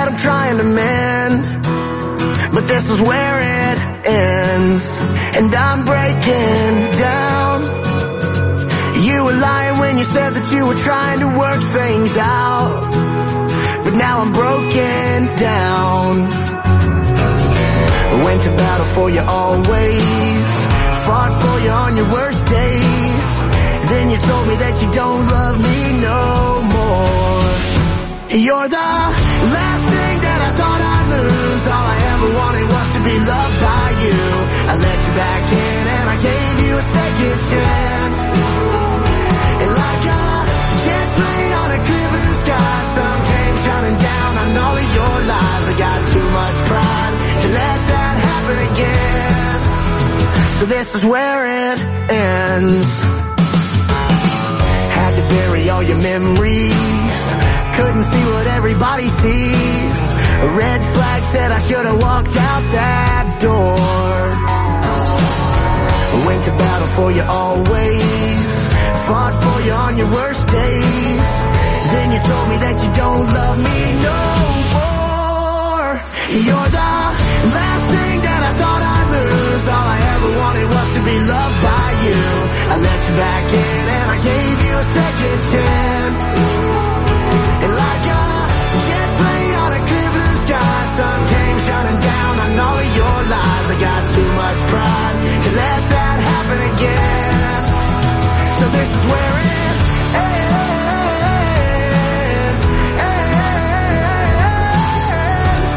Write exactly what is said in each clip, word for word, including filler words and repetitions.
that I'm trying to mend, but this is where it ends, and I'm breaking down. You were lying when you said that you were trying to work things out, but now I'm broken down. I went to battle for you always, fought for you on your worst days. Then you told me that you don't love me no more. You're the last thing that I thought I'd lose. All I ever wanted was to be loved by you. I let you back in and I gave you a second chance. And like a jet plane on a clear blue sky, sun came shining down on all of your lies. I got too much pride to let that happen again. So this is where it ends. Had to bury all your memories, couldn't see what everybody sees. A red flag said I should have walked out that door. I went to battle for you always, fought for you on your worst days. Then you told me that you don't love me no more. You're the last thing that I thought I'd lose. All I ever wanted was to be loved by you. I let you back in and I gave you a second chance. And like a jet plane on a clear blue sky, sun came shining down on all of your lies. I got too much pride to let that happen again. So this is where it ends, ends,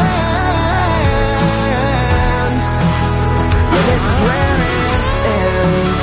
ends. Yeah, this is where it ends.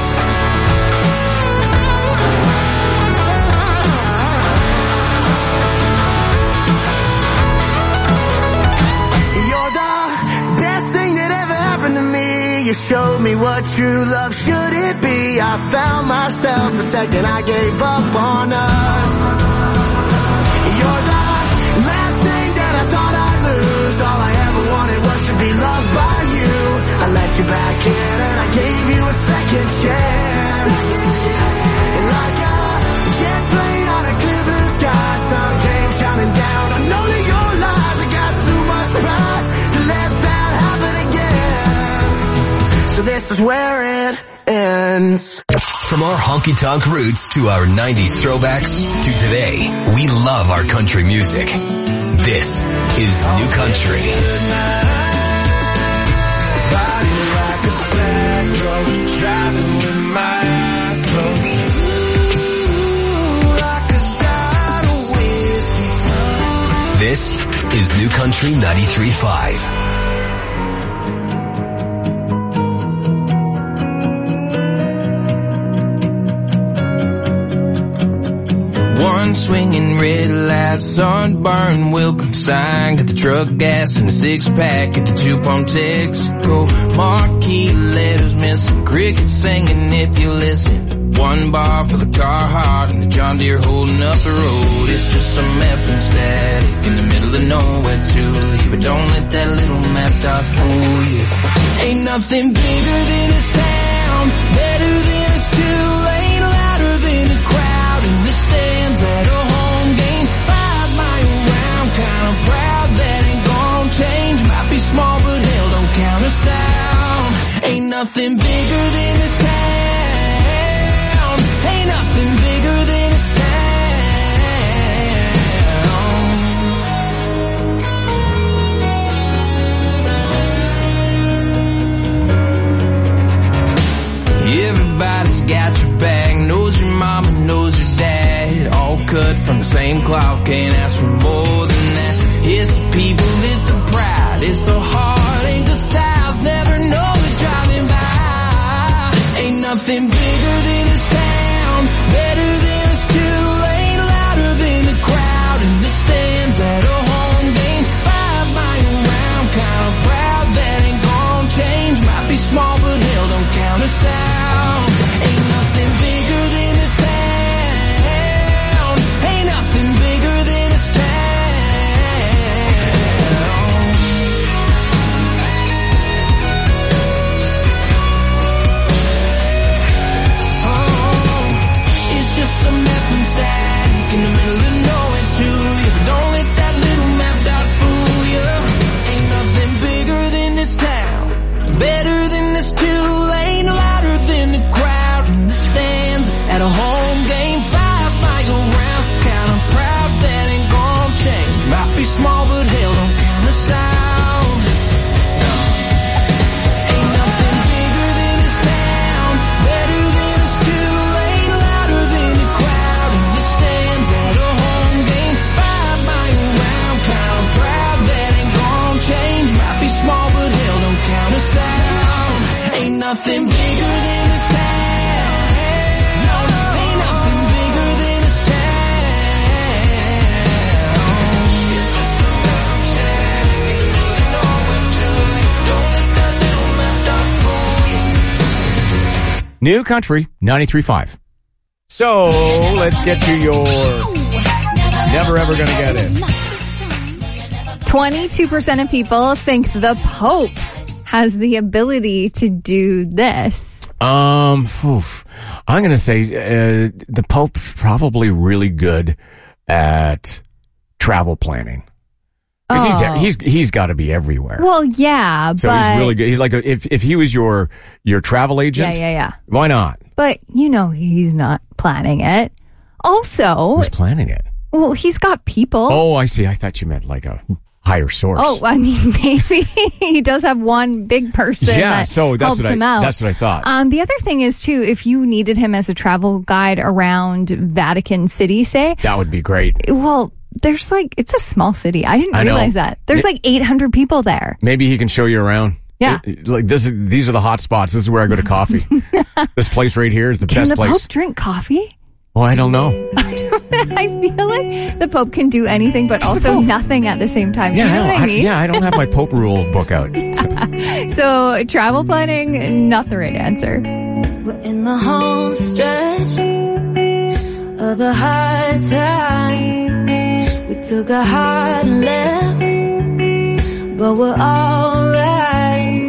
You showed me what true love should it be. I found myself the second I gave up on us. You're the last thing that I thought I'd lose. All I ever wanted was to be loved by you. I let you back in and I gave you a second chance. And like a jet plane on a clear blue sky, sun came shining down on all of your lies. I got too much pride to let that happen again. So this is where it ends. From our honky-tonk roots to our nineties throwbacks to today, we love our country music. This is New Country. This is New Country ninety-three point five. One swinging red light, sunburn, Wilkins sign. Got the truck gas and the six pack at the two pump Texaco. Marquee letters missing, crickets singing if you listen. One bar for the Carhartt and the John Deere holding up the road. It's just some effing static in the middle of nowhere to you. But don't let that little map dot fool you. Ain't nothing bigger than this town, better than it's too late, louder than a crowd in the stands at a home game. Five mile round, kinda proud that ain't gonna change. Might be small but hell don't count us out. Ain't nothing bigger than this town. Ain't nothing bigger than this town. Everybody's got your back, knows your mama, knows your dad. All cut from the same cloth, can't ask for more than that. It's the people, it's the pride, it's the heart, ain't the styles, never know it driving by. Ain't nothing bigger than this town, better than it's too late, louder than the crowd in the stands at a home game. Five mile round, kinda proud that ain't gonna change. Might be small but hell don't count us out. Ain't nothing bigger than this town. Ain't nothing bigger than this town. be small, but hell don't count us out. No. Ain't nothing bigger than this town, better than us two lane, louder than the crowd in the stands at a home game. Five mile round, kind of proud that ain't gonna change. Might be small, but hell don't count us out. Ain't nothing bigger than this town. No, ain't nothing bigger than this town. New Country ninety-three point five. So, let's get to your never ever gonna get it. twenty-two percent of people think the Pope has the ability to do this. Um, oof. I'm going to say uh, the Pope's probably really good at travel planning. Because Oh. he's he's he's got to be everywhere. Well, yeah, so but... he's really good. He's like a, if if he was your your travel agent, Yeah, yeah, yeah. why not? But, you know, he's not planning it. Also, Who's planning it? well, he's got people. Oh, I see. I thought you meant like a higher source. Oh, I mean, maybe he does have one big person yeah. that So that's helps what him I out. that's what I thought. Um, the other thing is, too, if you needed him as a travel guide around Vatican City, say, That would be great. well, there's like, it's a small city. I didn't I know. realize that. There's like eight hundred people there. Maybe he can show you around. Yeah. It- like this, is, these are the hot spots. This is where I go to coffee. This place right here is the Can best the place. Pope drink coffee? Oh, I don't know. I feel like the Pope can do anything, but also nothing at the same time. Yeah, you know I what don't, I mean? yeah, I don't have my Pope rule book out. So. So travel planning, not the right answer. We're in the home stretch of the hard times. We took a hard left, but we're alright.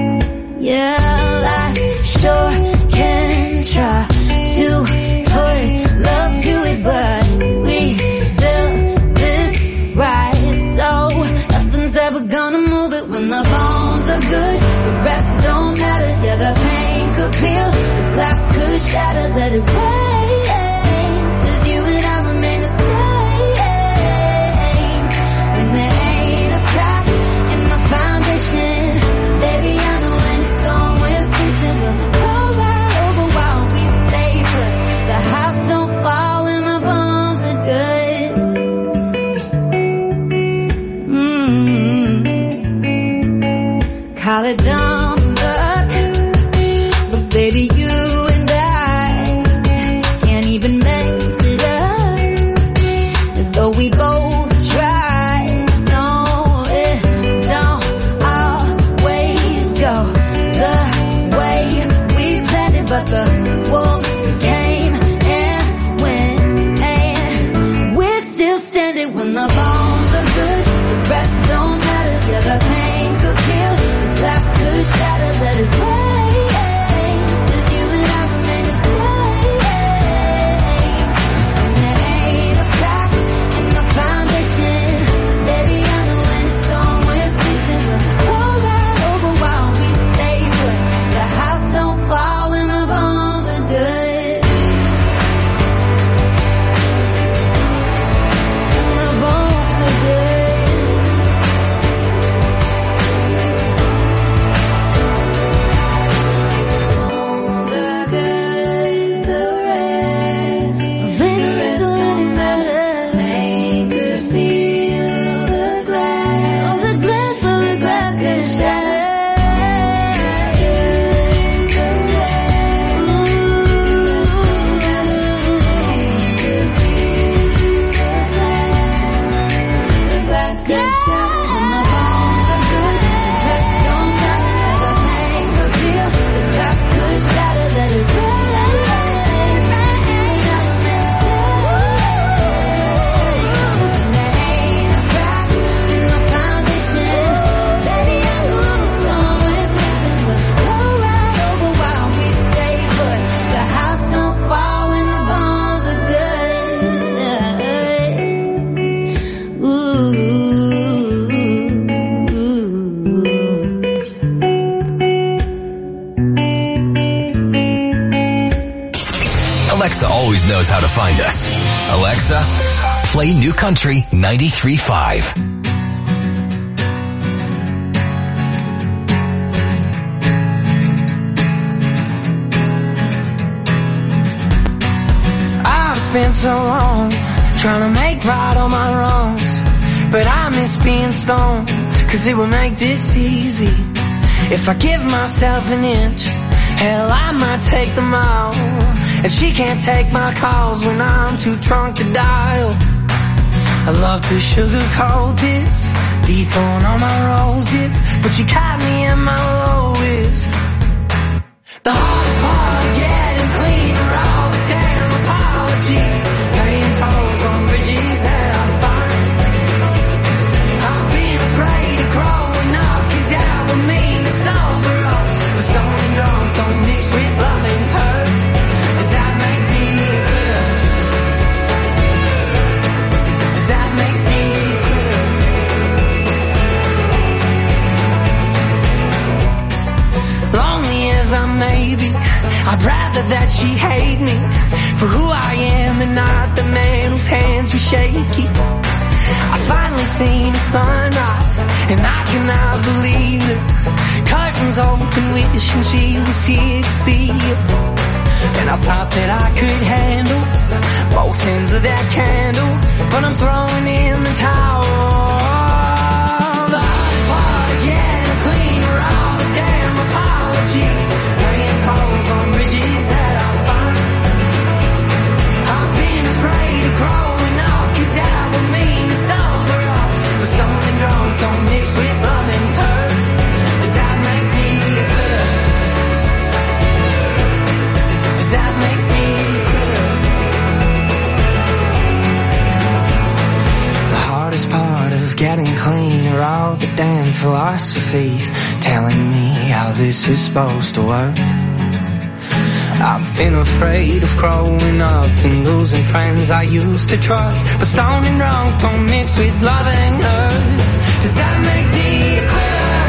Yeah, I sure can try to put love to it, but we built this right, so nothing's ever gonna move it. When the bones are good, the rest don't matter. Yeah, the pain could peel, the glass could shatter. Let it rain, 'cause you and I remain the same. When there ain't a crack in the foundation, baby, I know when it's gone, we're facing. We'll go right over while we stay put. The house don't fall when the bones are good. Mm-hmm. Call it dumb luck, but baby, you and I can't even mess it up. Though we both try, no, it don't always go the way we planned it, but the wolves came and went, and we're still standing. When the bones are good, the rest don't matter. Yeah, the pain could peel, the glass could shatter. Let it rain, 'cause you and I remain the same. And there ain't a crack in the foundation, baby, I know when it's gone, we're facing. We'll go right over while we stay put. The house don't fall when the bones are good. When the bones are good. Bones are good, the rest, the rest don't matter. They could peel the glass, oh, the glass, oh, the glass could shatter. The glass could shatter. When the bones are good, the rest don't matter. The pain could peel, the glass could shatter. Let it rain, rain, I'm and there ain't a crack in the foundation, baby, I know it's gone, we're facing. We'll go right over while we stay put. The house don't fall when the bones are good. Ooh. Alexa always knows how to find us. Alexa, Play New Country ninety-three point five. I've spent so long trying to make right all my wrongs, but I miss being stoned, cause it would make this easy. If I give myself an inch, hell, I might take the mile. And she can't take my calls when I'm too drunk to dial. I love to sugarcoat this, dethrone all my roses, but you caught me at my lowest. The hardest part of getting clean are all the damn apologies, paying tolls on bridges that I find. I've been afraid of growing up, cause that would mean to sober up. But stoned and drunk don't mix with love and hurt. Does that make me quitter? Does that make me quitter? Lonely as I may be, I'd rather that she hate me for who I am and not the man whose hands were shaky. I finally seen the sunrise and I cannot believe it. Curtains open, wishing she was here to see it. And I thought that I could handle both ends of that candle, but I'm throwing in the towel. The hardest part of getting clean are all the damn apologies, paying tolls on bridges that I find. I've been afraid of growing up, cause that would mean to sober up. But stoned and drunk don't mix with love and hurt. Does that make me a quitter? Does that make me a quitter? The hardest part of getting clean are all the damn philosophies telling me how this is supposed to work. I've been afraid of growing up and losing friends I used to trust, but stoned and drunk don't mix with love and hurt. Does that make me a quitter?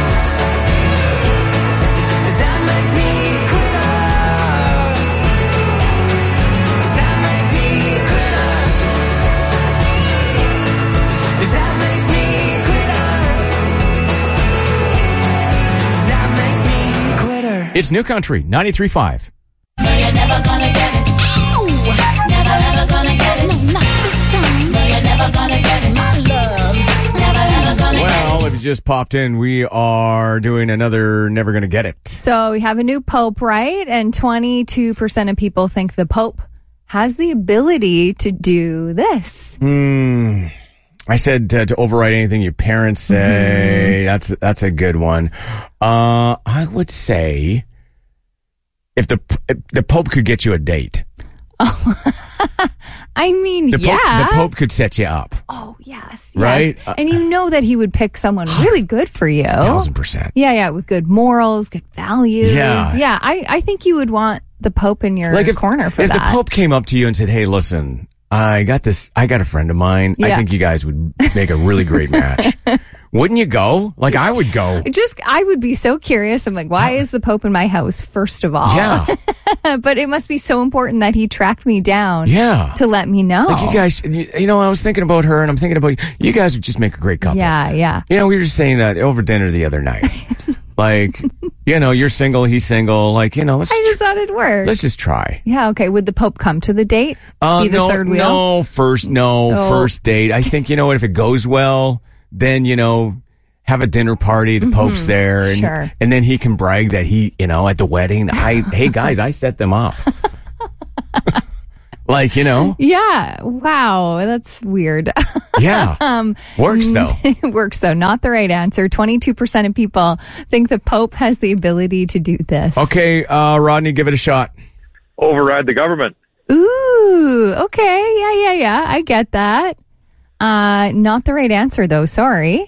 Does that make me a quitter? Does that make me a quitter? Does that make me a quitter? Does that make me a quitter? It's New Country ninety-three point five. No, you're never gonna get it. No, never ever gonna get it. No, not this time. No, you're never gonna get it. My love, never ever gonna Well, if you just popped in, we are doing another Never Gonna Get It. So we have a new pope, right? And twenty-two percent of people think the pope has the ability to do this. Hmm. I said uh, to override anything your parents say. Mm-hmm. That's that's a good one. Uh, I would say if the if the Pope could get you a date. Oh, I mean, the yeah. Pope, the Pope could set you up. Oh, yes. Right? Yes. And you know that he would pick someone really good for you. Thousand percent. Yeah, yeah, with good morals, good values. Yeah. Yeah, I, I think you would want the Pope in your like if, corner for if that. If the Pope came up to you and said, hey, listen, I got this, I got a friend of mine. Yeah. I think you guys would make a really great match. Wouldn't you go? Like, I would go. Just, I would be so curious. I'm like, why is the Pope in my house, first of all? Yeah. But it must be so important that he tracked me down Yeah. to let me know. Like, you guys, you, you know, I was thinking about her and I'm thinking about you. You guys would just make a great couple. Yeah, yeah. You know, we were just saying that over dinner the other night. Like, you know, you're single, he's single. Like, you know, let's I just thought it'd work. let's just try. Yeah, okay. Would the Pope come to the date? Uh, Be the no, third wheel? no, first, no, Oh. first date. I think, you know what, if it goes well, then, you know, have a dinner party, the Pope's there, and, Sure. and then he can brag that he, you know, at the wedding, I, hey guys, I set them up. Like, you know, Yeah. Wow. That's weird. yeah, um, works though. It works though. Not the right answer. twenty-two percent of people think the Pope has the ability to do this. Okay, uh, Rodney, give it a shot. Override the government. Ooh. Okay. Yeah, yeah, yeah. I get that. Uh, not the right answer though. Sorry.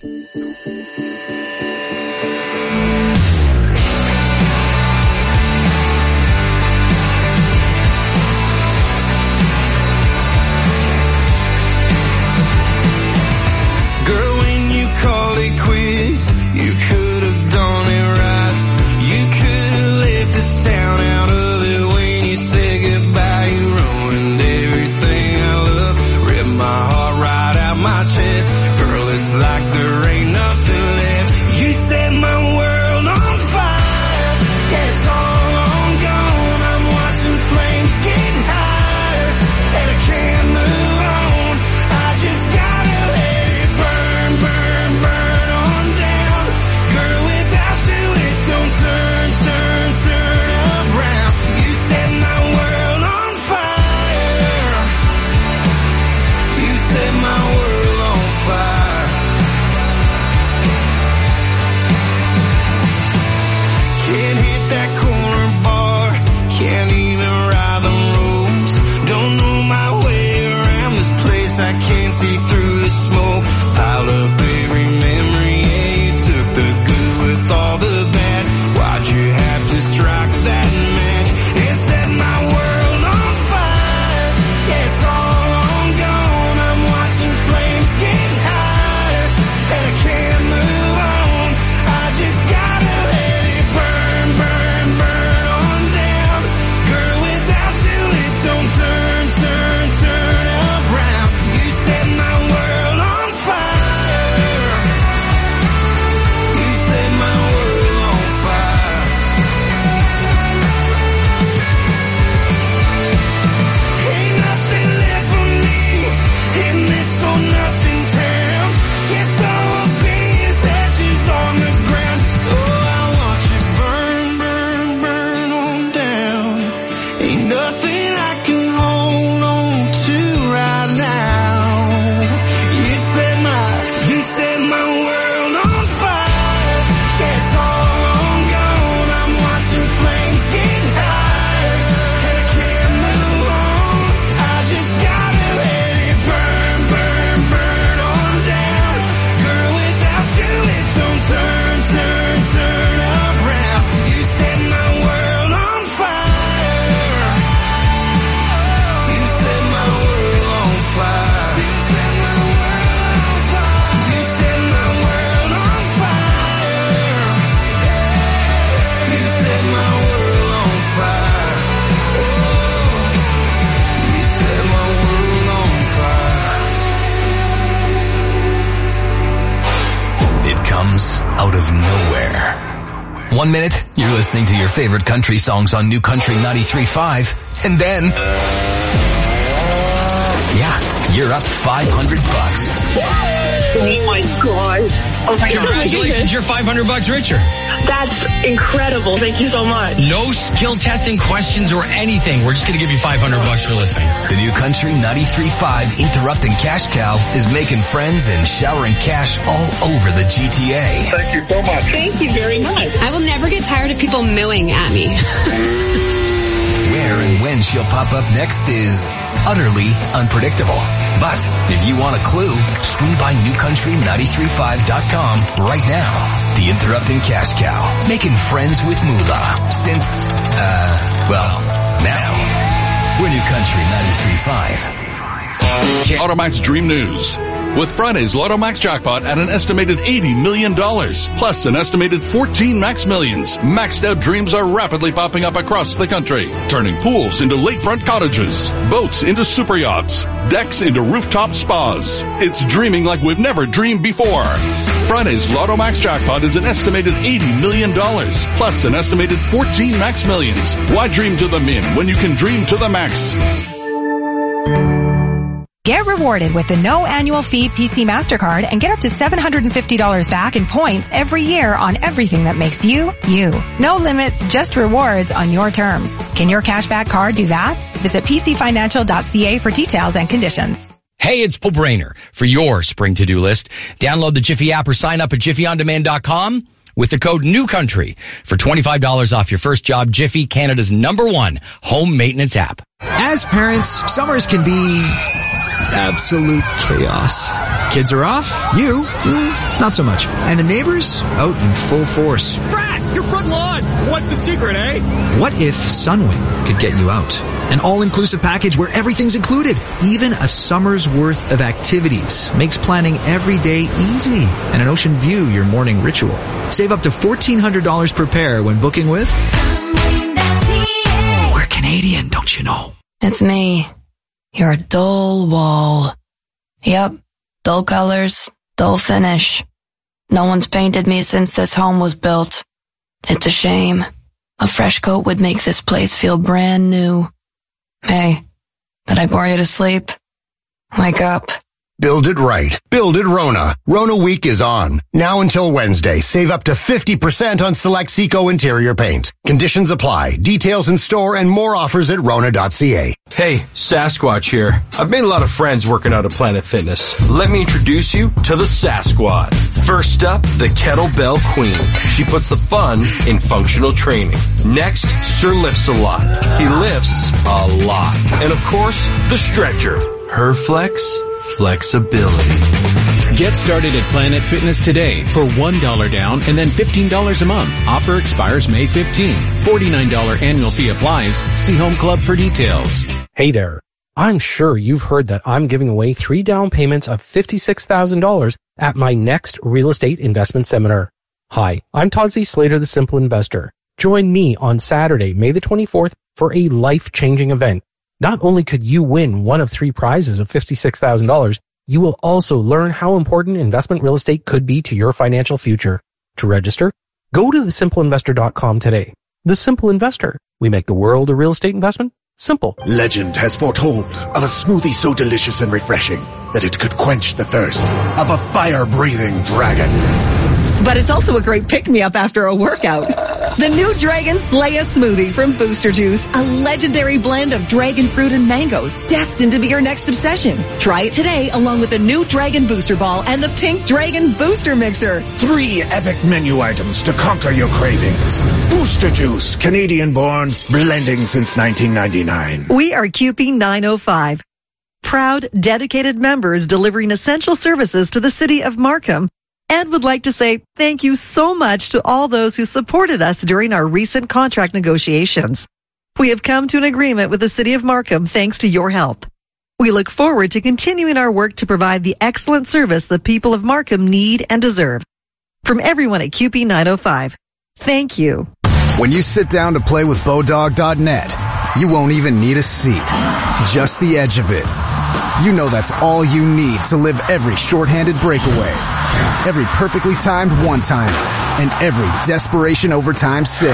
Girl, when you called it quits, you could have done it right. You could have left the sound out of it when you said goodbye. You ruined everything I love, ripped my It's like there ain't nothing left. You set my world on fire. Yeah, it's all on gone. I'm watching flames get higher, and I can't move on. I just gotta let it burn, burn, burn on down. Girl, without you it don't turn, turn, turn around. You set my world on fire. You set my world on fire. Can't hit that corner bar, can't even ride the roads. Don't know my way around this place, I can't see through the smoke. Piled up every memory, yeah, you took the good with all the bad. Why'd you have to strike that match and set my world on fire? Yeah, it's all on gone, I'm watching flames get higher, and I can't move on. I just gotta let it burn, burn, burn on down. Girl, without you it don't turn, turn, turn around. You set my world on fire. You set my world on fire. Ain't nothing left for me in this old nothing town. Guess all of me is ashes on the ground. Oh, I watch it burn, burn, burn on down. Ain't nothing I can hold on to right now. You set my, you set my world on fire. Yeah, it's all on gone. I'm watching flames get higher, and I can't move on. I just gotta let it burn, burn, burn on down. Girl, without you it don't turn, turn, turn around. You set my world on fire. You set my world on fire. You set my world on fire. You set my world on fire. You set my world on fire. Oh, you set my world on fire. It comes out of nowhere. One minute, you're listening to your favorite country songs on New Country ninety-three point five, and then, yeah, you're up five hundred bucks. Oh my god. Oh my Congratulations, you're five hundred bucks richer. god. That's incredible. Thank you so much. No skill testing questions or anything. We're just going to give you five hundred bucks for listening. The New Country ninety-three point five Interrupting Cash Cow is making friends and showering cash all over the G T A. Thank you so much. Thank you very much. I will never get tired of people mooing at me. Where and when she'll pop up next is utterly unpredictable. But if you want a clue, swing by new country ninety-three point five dot com right now. The Interrupting Cash Cow, making friends with Moolah since, uh, well, now. We're New Country ninety-three point five. Automax Dream News. With Friday's Lotto Max jackpot at an estimated eighty million dollars, plus an estimated fourteen Max Millions, maxed out dreams are rapidly popping up across the country, turning pools into lakefront cottages, boats into super yachts, decks into rooftop spas. It's dreaming like we've never dreamed before. Friday's Lotto Max jackpot is an estimated eighty million dollars, plus an estimated fourteen Max Millions. Why dream to the min when you can dream to the max? Get rewarded with the no annual fee P C MasterCard and get up to seven hundred fifty dollars back in points every year on everything that makes you, you. No limits, just rewards on your terms. Can your cashback card do that? Visit p c financial dot c a for details and conditions. Hey, it's Paul Brainer for your spring to-do list. Download the Jiffy app or sign up at jiffy on demand dot com with the code NEWCOUNTRY for twenty-five dollars off your first job. Jiffy, Canada's number one home maintenance app. As parents, summers can be absolute chaos. Kids are off, you, mm, not so much. And the neighbors out in full force. Brad, your front lawn! What's the secret, eh? What if Sunwing could get you out? An all-inclusive package where everything's included. Even a summer's worth of activities makes planning every day easy. And an ocean view your morning ritual. Save up to fourteen hundred dollars per pair when booking with... We're Canadian, don't you know? It's me. You're a dull wall. Yep. Dull colors, dull finish. No one's painted me since this home was built. It's a shame. A fresh coat would make this place feel brand new. Hey, did I bore you to sleep? Wake up. Build it right. Build it Rona. Rona Week is on. Now until Wednesday, save up to fifty percent on select Seco interior paint. Conditions apply. Details in store and more offers at rona dot c a. Hey, Sasquatch here. I've made a lot of friends working out at Planet Fitness. Let me introduce you to the Sasquad. First up, the Kettlebell Queen. She puts the fun in functional training. Next, Sir Lifts a Lot. He lifts a lot. And of course, the Stretcher. Her flex, flexibility. Get started at Planet Fitness today for one dollar down and then fifteen dollars a month. Offer expires May fifteenth. forty-nine dollars annual fee applies. See Home Club for details. Hey there. I'm sure you've heard that I'm giving away three down payments of fifty-six thousand dollars at my next real estate investment seminar. Hi, I'm Todd Z. Slater, the Simple Investor. Join me on Saturday, May the twenty-fourth for a life-changing event. Not only could you win one of three prizes of fifty-six thousand dollars, you will also learn how important investment real estate could be to your financial future. To register, go to the simple investor dot com today. The Simple Investor. We make the world of real estate investment simple. Legend has foretold of a smoothie so delicious and refreshing that it could quench the thirst of a fire-breathing dragon. But it's also a great pick-me-up after a workout. The new Dragon Slaya smoothie from Booster Juice, a legendary blend of dragon fruit and mangoes, destined to be your next obsession. Try it today along with the new Dragon Booster Ball and the Pink Dragon Booster Mixer. Three epic menu items to conquer your cravings. Booster Juice, Canadian-born, blending since nineteen ninety-nine. We are Q P nine oh five. Proud, dedicated members delivering essential services to the city of Markham, and would like to say thank you so much to all those who supported us during our recent contract negotiations. We have come to an agreement with the City of Markham thanks to your help. We look forward to continuing our work to provide the excellent service the people of Markham need and deserve. From everyone at Q P nine oh five, thank you. When you sit down to play with Bodog dot net, you won't even need a seat, just the edge of it. You know that's all you need to live every shorthanded breakaway, every perfectly timed one-timer, and every desperation overtime save.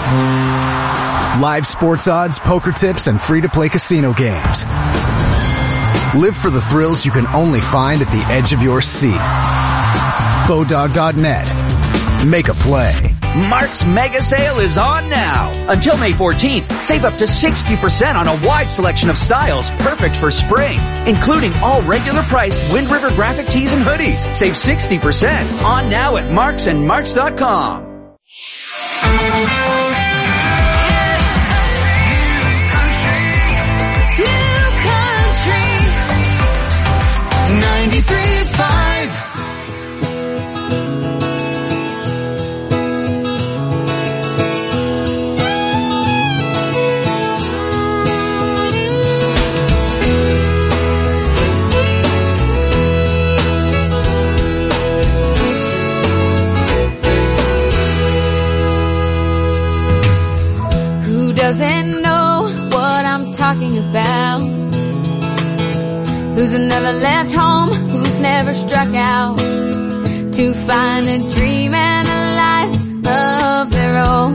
Live sports odds, poker tips, and free-to-play casino games. Live for the thrills you can only find at the edge of your seat. Bodog dot net. Make a play. Mark's Mega Sale is on now. Until May fourteenth, save up to sixty percent on a wide selection of styles perfect for spring, including all regular priced Wind River graphic tees and hoodies. Save sixty percent on now at marks and marks dot com. ninety-three point five Doesn't know what I'm talking about. Who's never left home, who's never struck out to find a dream and a life of their own.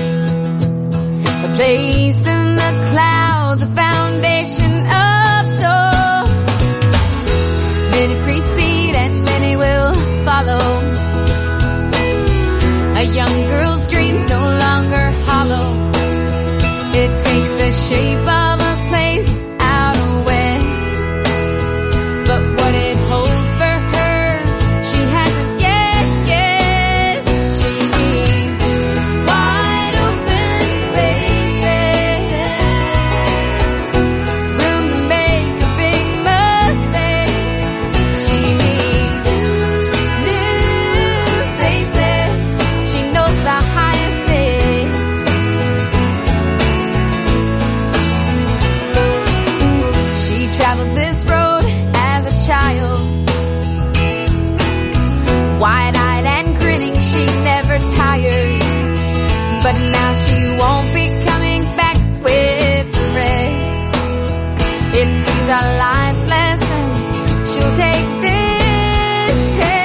A place in the clouds, a foundation of soul. Many precede and many will follow. A young girl's dreams no longer hollow. It takes the shape of a place out west. But what it holds for her, she hasn't yet guessed. She needs wide open spaces, room to make a big mistake. She needs new faces. She knows the highest stakes. Traveled this road as a child, wide-eyed and grinning, she never tired. But now she won't be coming back with the rest. If these are life's lessons, she'll take this test.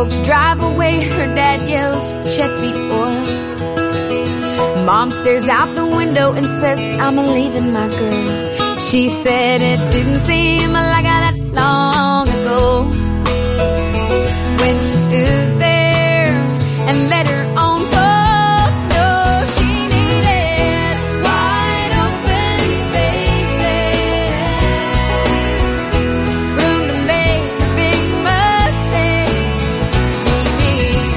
folks drive away, her dad yells, check the oil. Mom stares out the window and says, I'm leaving my girl. She said it didn't seem like that long ago when she stood there and let her own folks know she needed wide open spaces, room to make a big mistake. She needs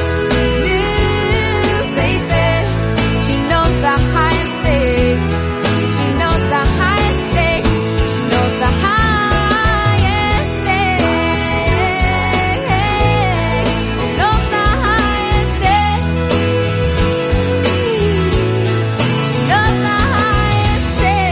new faces. She knows the highest stake. She knows the highest stake. She knows the highest stake. Knows the highest stake. Knows the highest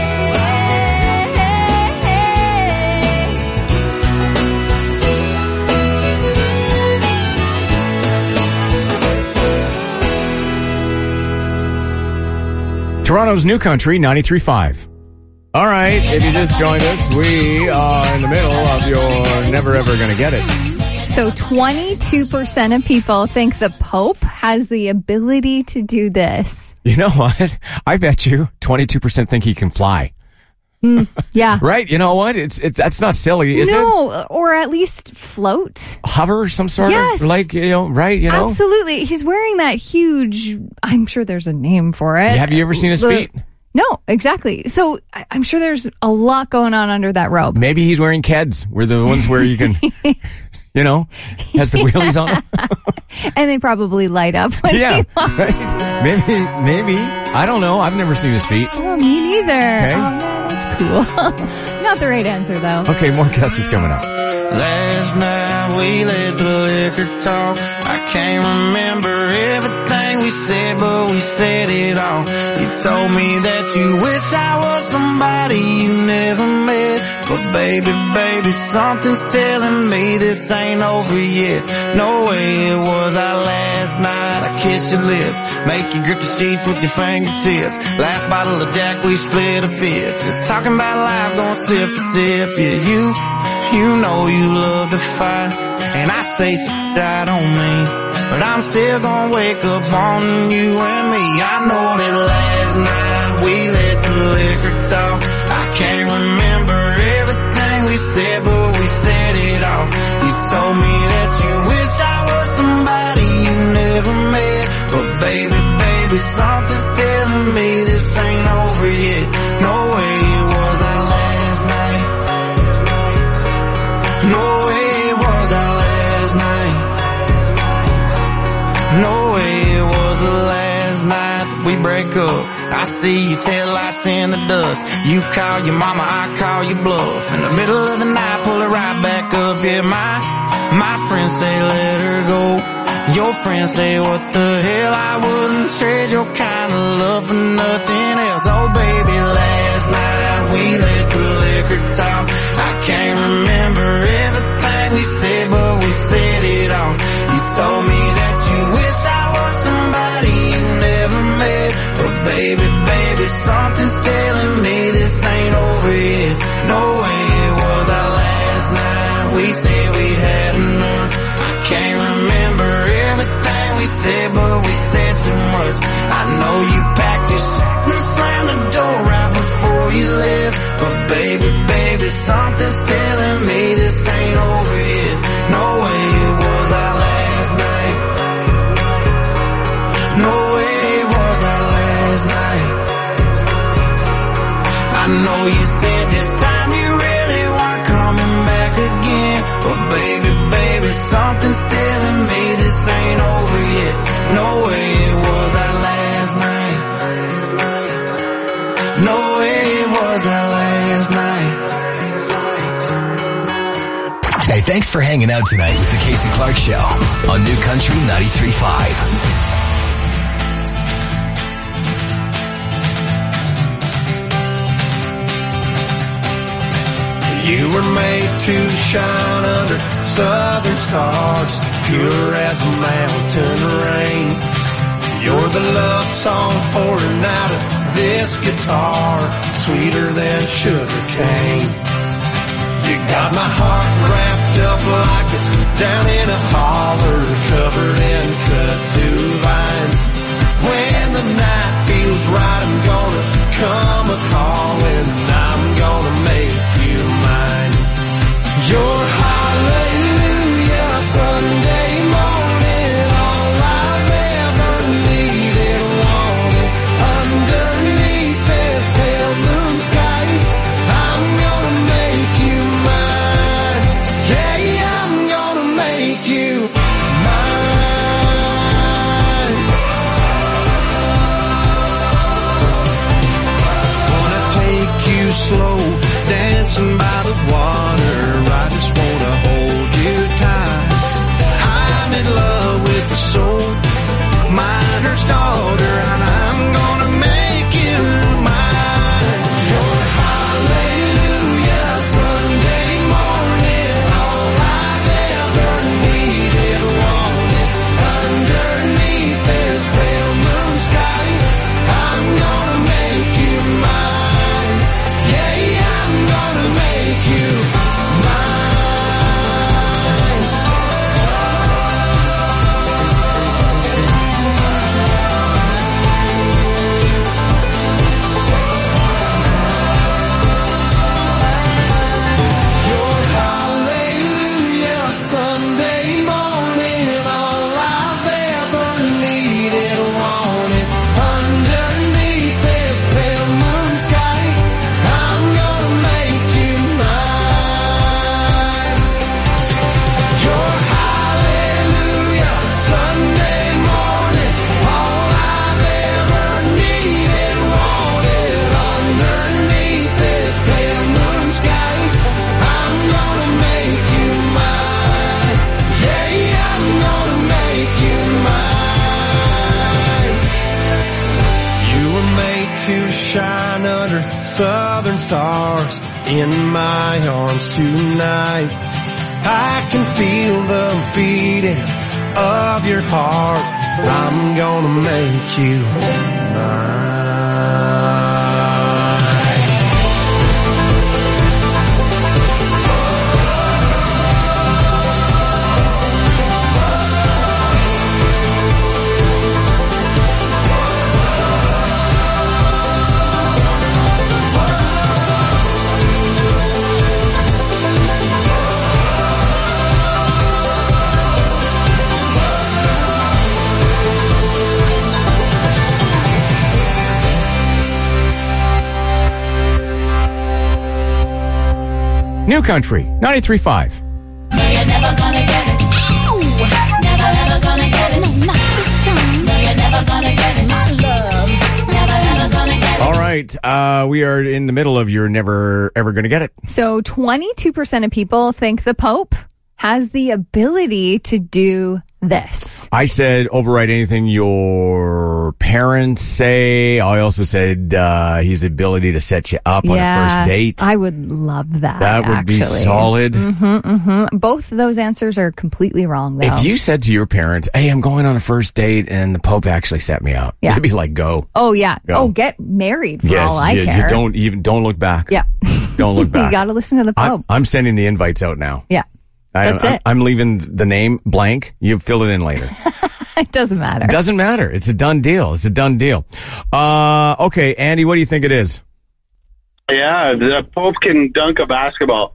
Toronto's New Country ninety-three point five. All right, if you just joined us, we are in the middle of your Never Ever Gonna Get It. So twenty-two percent of people think the Pope has the ability to do this. You know what? I bet you twenty-two percent think he can fly. Mm, yeah. Right? You know what? It's it's that's not silly, is it? No, or at least float. Hover some sort Yes. of like, you know, right, you know? Absolutely. He's wearing that huge, I'm sure there's a name for it. Have you ever seen his The- feet? No, exactly. So I- I'm sure there's a lot going on under that robe. Maybe he's wearing Keds. We're the ones where you can, you know, has the wheelies on them. And they probably light up. When Yeah, he walks. right. Maybe, maybe. I don't know. I've never seen his feet. Oh, me neither. Okay. Oh, man, that's cool. Not the right answer, though. Okay, more guesses coming up. Last night we let the liquor talk. I can't remember everything we said, but we said it all. You told me that you wish I was somebody you never met. But baby, baby, something's telling me this ain't over yet. No way it was our last night. I kissed your lips, make you grip the sheets with your fingertips. Last bottle of Jack, we split a fifth. Just talking about life, going sip for sip. Yeah, you, you know you love to fight, and I say shit I don't mean, but I'm still gonna wake up on you and me. I know that last night we let the liquor talk. I can't remember everything we said, but we said it all. You told me that you wish I was somebody you never met, but baby, baby, something's telling me this ain't over yet. No way it was our last night. No way it was our last night. No way it was the last night that we break up. I see your taillights in the dust. You call your mama, I call your bluff. In the middle of the night, pull it right back up. Yeah, my, my friends say let her go. Your friends say what the hell, I wouldn't trade your kind of love for nothing else. Oh baby, last night we let the liquor talk. I can't remember everything we said, but we said it all. You told me that you wish I was somebody you never met, but baby, baby, something's telling me this ain't over yet. No way it was our last night. We said we'd had enough. I can't remember everything we said, but we said too much. I know you packed your shit and slammed the door right before you left, but baby, baby, something's telling me this ain't over yet. No way it was our last night. No way it was our last night. I know you said this time you really weren't coming back again, but baby, baby, something's telling me this ain't over yet. No way it was our last night. No way it was our last night. Hey, thanks for hanging out tonight with the Casey Clark Show on New Country ninety-three point five. You were made to shine under southern stars, pure as a mountain rain. You're the love song pouring out of this guitar, sweeter than sugar cane. You got my heart wrapped up like it's down in a holler, covered in kudzu vines. When the night feels right, I'm gonna come a-calling, and I'm gonna make you mine. Your hallelujah Sunday morning, all I've ever needed, wanted, underneath this pale moon sky. I'm gonna make you mine. Yeah, I'm gonna make you mine. Wanna take you slow, dancing by the water. I just wanna hold you tight. I'm in love with the soul, miner's daughter, and I'm gonna make you mine. Your hallelujah Sunday morning, all I've ever needed, wanted, underneath this pale moon sky. I'm gonna make you mine. Yeah, I'm gonna make you southern stars in my arms tonight. I can feel the beating of your heart. I'm gonna make you mine. New Country, ninety-three point five. You're never gonna get it. Ow! Never ever gonna get it. No, not this time. No, you're never gonna get it. My love. Never ever gonna get it. All right, uh, we are in the middle of You're Never Ever Gonna Get It. So twenty-two percent of people think the Pope has the ability to do this. I said override anything your parents say. I also said uh, he's the ability to set you up on a first date. I would love that. That would actually. be solid. Mm-hmm, mm-hmm. Both of those answers are completely wrong, though. If you said to your parents, hey, I'm going on a first date and the Pope actually set me up, Yeah. they'd be like, go. Oh, yeah. Go. Oh, get married for Yes, all I you, care. you don't even, don't look back. Yeah. Don't look back. You got to listen to the Pope. I'm, I'm sending the invites out now. Yeah. I, That's I'm, it. I'm leaving the name blank. You fill it in later. It doesn't matter. Doesn't matter. It's a done deal. It's a done deal. Uh, okay, Andy, what do you think it is? Yeah, the Pope can dunk a basketball.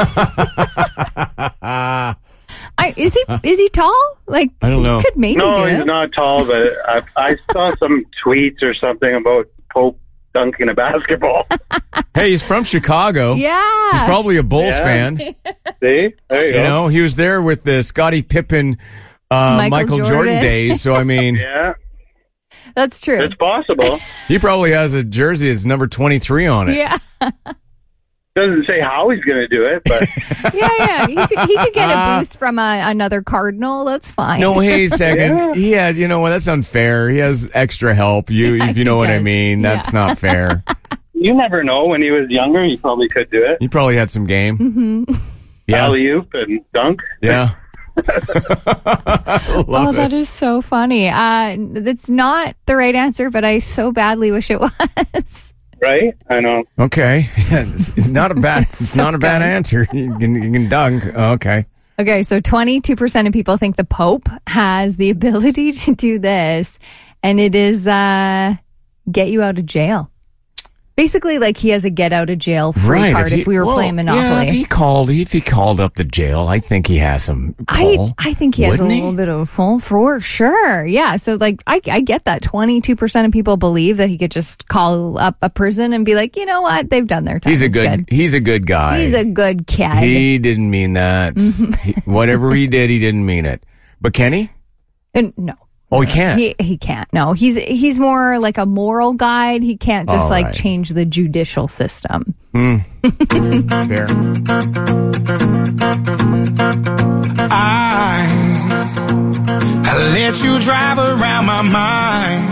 I, is he is he tall? Like I don't know. He could maybe no, do he's it. not tall, but I, I saw some tweets or something about Pope dunking a basketball. Hey, he's from Chicago. Yeah. He's probably a Bulls Yeah. fan. See? There you, You go. know, he was there with the Scottie Pippen, uh, Michael Michael, Jordan. Jordan. days. So, I mean, Yeah, That's true. it's possible. he probably has a jersey that's number twenty-three on it. Yeah. Doesn't say how he's going to do it, but Yeah, yeah. He could, he could get a boost from a, another Cardinal. That's fine. No, wait a second. Yeah. He has, you know what? That's unfair. He has extra help. You, Yeah, if you know he what I does. mean, that's Yeah. not fair. you never know. When he was younger, he probably could do it. He probably had some game. Mm-hmm. Yeah. Alley-oop and dunk. Yeah. Oh, Love that it. is so funny. Uh, that's not the right answer, but I so badly wish it was. right? I know. Okay. It's not a bad, it's not a bad answer. You can, you can dunk. Okay. Okay, so twenty-two percent of people think the Pope has the ability to do this, and it is uh, get you out of jail. Basically, like he has a get out of jail free Right, card if, he, if we were well, playing Monopoly. Yeah, if he called, if he called up the jail, I think he has some pull. I, I think he has Wouldn't a he? little bit of pull for sure. Yeah. So like I, I get that twenty-two percent of people believe that he could just call up a prison and be like, you know what? They've done their time. He's a It's good, he's a good guy. He's a good kid. He didn't mean that. He- whatever he did, he didn't mean it. But can he? And no. Oh, he can't. He he can't. No. He's he's more like a moral guide. He can't just All like right. change the judicial system. Hmm. Fair. I, I let you drive around my mind.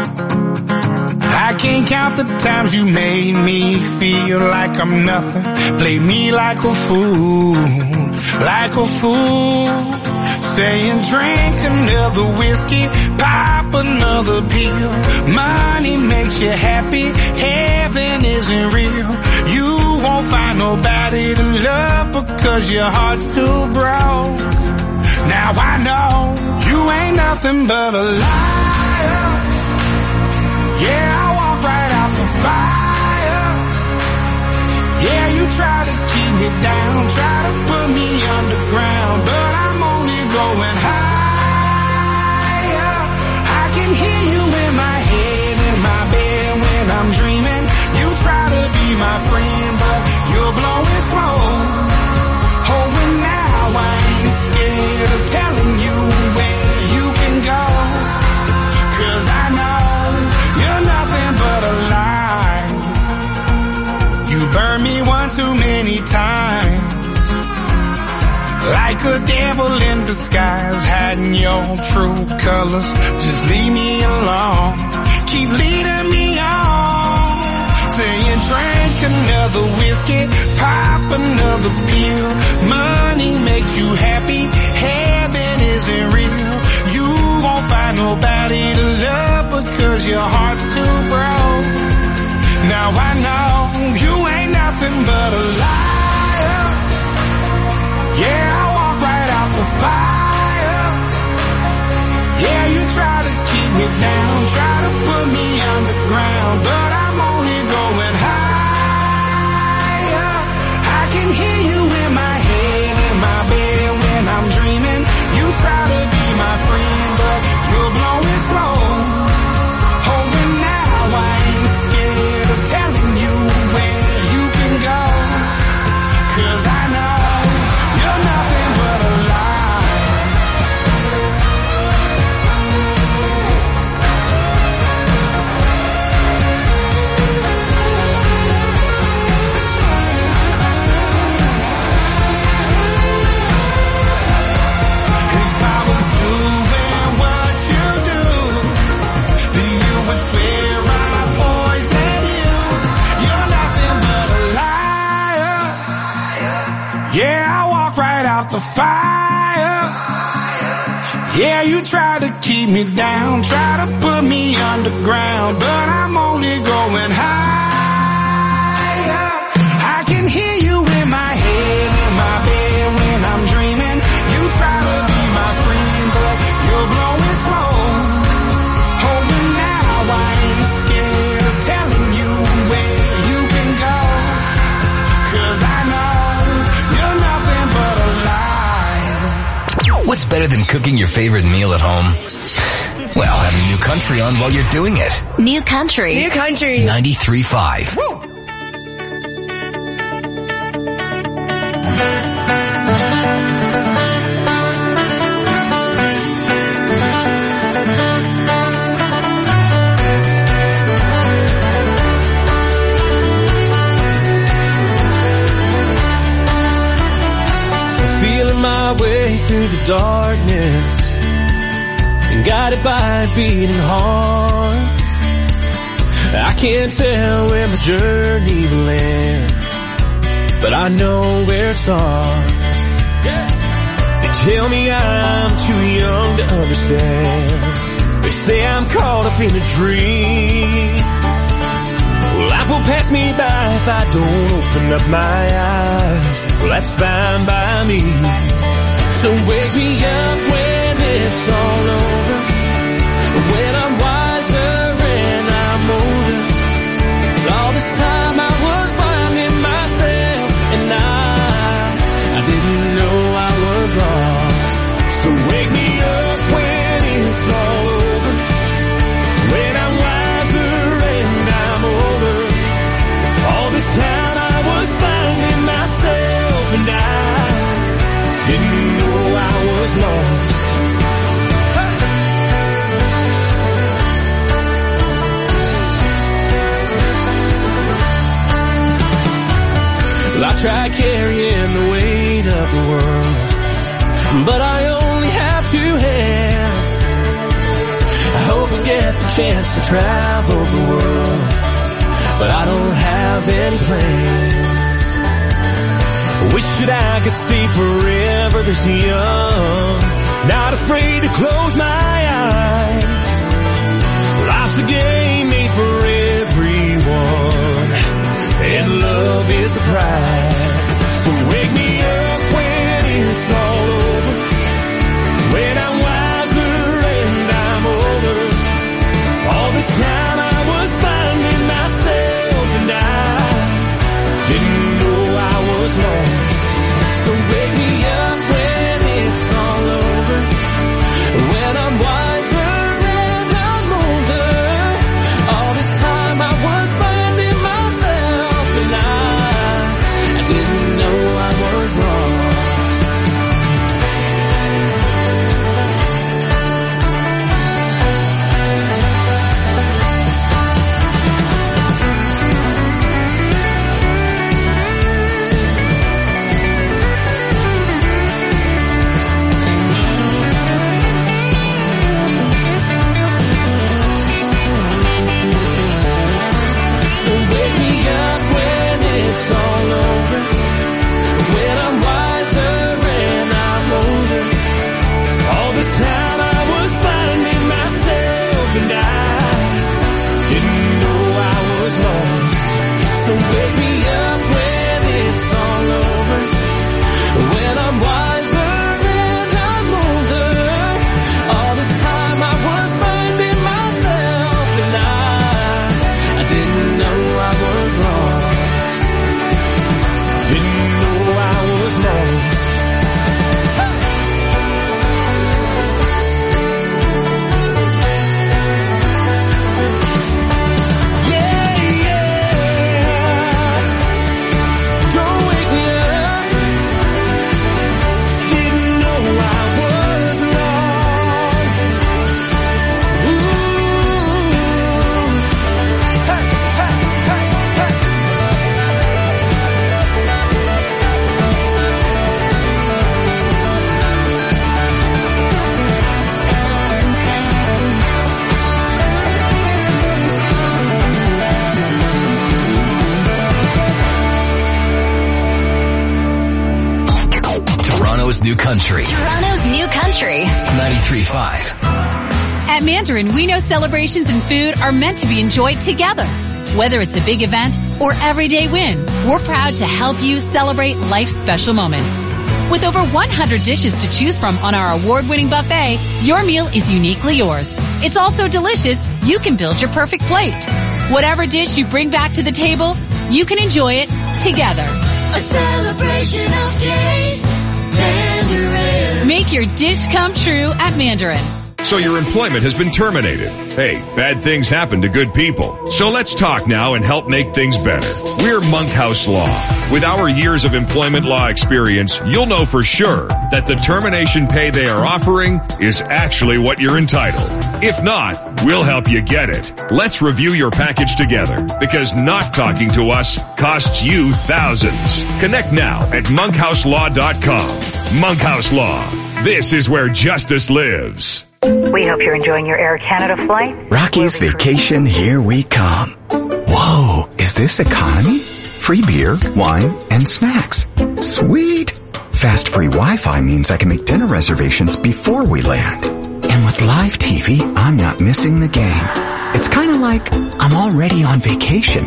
I can't count the times you made me feel like I'm nothing. Play me like a fool, like a fool. Saying drink another whiskey, pop another pill. Money makes you happy, heaven isn't real. You won't find nobody to love because your heart's too broke. Now I know you ain't nothing but a liar. Yeah, I walk right out the fire. Yeah, you try to keep me down, try to put me underground, but I'm only going higher. I can hear you in my head, in my bed when I'm dreaming. You try to be my friend, but you're blowing smoke. Oh, and now I ain't scared of telling you where you can go. 'Cause I know you're nothing but a lie. You burned me one too many times, like a devil in disguise, hiding your true colors. Just leave me alone, keep leading me on. Saying drink another whiskey, pop another pill. Money makes you happy, heaven isn't real. You won't find nobody to love because your heart's too broke. Now I know you ain't nothing but a liar. Yeah, I walk right out the fire. Yeah, you try to keep me down, try to put me underground, but I'm only going higher. I can hear you in my head, in my bed when I'm dreaming. You try to be my friend, but you're blowing smoke. Oh, and now I ain't scared of telling you where you can go. 'Cause I know you're nothing but a lie. If I was doing what you do, then you would swear I poisoned you. You're nothing but a liar. Yeah, I walk right out the fire. Yeah, you try to keep me down, try to put me underground, but I'm only going higher. I can hear you in my head, in my bed when I'm dreaming. You try to be my friend, but you're blowing smoke. Oh, and now I ain't scared of telling you where you can go. 'Cause I know you're nothing but a lie. What's better than cooking your favorite meal at home? Well, having New Country on while you're doing it. New Country. New Country. ninety-three point five. Feeling my way through the darkness and guided by a beating heart. I can't tell where my journey will end, but I know where it starts. They tell me I'm too young to understand. They say I'm caught up in a dream. Well, I Life will pass me by if I don't open up my eyes. Well, that's fine by me. So wake me up when it's all over, when I'm wiser and I'm older. All this time I was finding myself, and I, I didn't know I was lost. So wake me up when it's all over, when I'm wiser and I'm older. All this time I was finding myself, and I didn't know I was lost. Well, I tried carrying the weight of the world, but I only have two hands. I hope I get the chance to travel the world, but I don't have any plans. Wish that I could stay forever this young, not afraid to close my eyes. Life's a game made for everyone, and love is a prize. So wake me up when it's all over, when I'm wiser and I'm older. All this time I was finding myself, and I didn't know I was lost. So wake me up when it's all over, when I'm wiser and I'm older. All this time I was finding myself, and I, I didn't know I was lost. So wake me up when it's all over, when I'm wiser and I'm older. All this time I was finding myself, and I didn't know I was lost. So wake me up when it's all over, when I'm wiser and I'm older. All this time I was finding myself, and I, I didn't know I was lost. Didn't know I was lost. Yeah, yeah. Don't wake me up. Didn't know I was lost. Ooh. Hey, hey, hey, hey. Toronto's new country. Toronto's new country. ninety-three point five. At Mandarin, we know celebrations and food are meant to be enjoyed together. Whether it's a big event or everyday win, we're proud to help you celebrate life's special moments. With over one hundred dishes to choose from on our award-winning buffet, your meal is uniquely yours. It's also delicious. You can build your perfect plate. Whatever dish you bring back to the table, you can enjoy it together. A celebration of taste. Mandarin. Make your dish come true at Mandarin. So your employment has been terminated. Hey, bad things happen to good people. So let's talk now and help make things better. We're Monkhouse Law. With our years of employment law experience, you'll know for sure that the termination pay they are offering is actually what you're entitled. If not, we'll help you get it. Let's review your package together, because not talking to us costs you thousands. Connect now at monkhouse law dot com. Monkhouse Law. This is where justice lives. We hope you're enjoying your Air Canada flight. Rocky's Vacation, here we come. Whoa, is this economy? Free beer, wine, and snacks. Sweet. Fast free Wi-Fi means I can make dinner reservations before we land. And with live T V, I'm not missing the game. It's kind of like I'm already on vacation.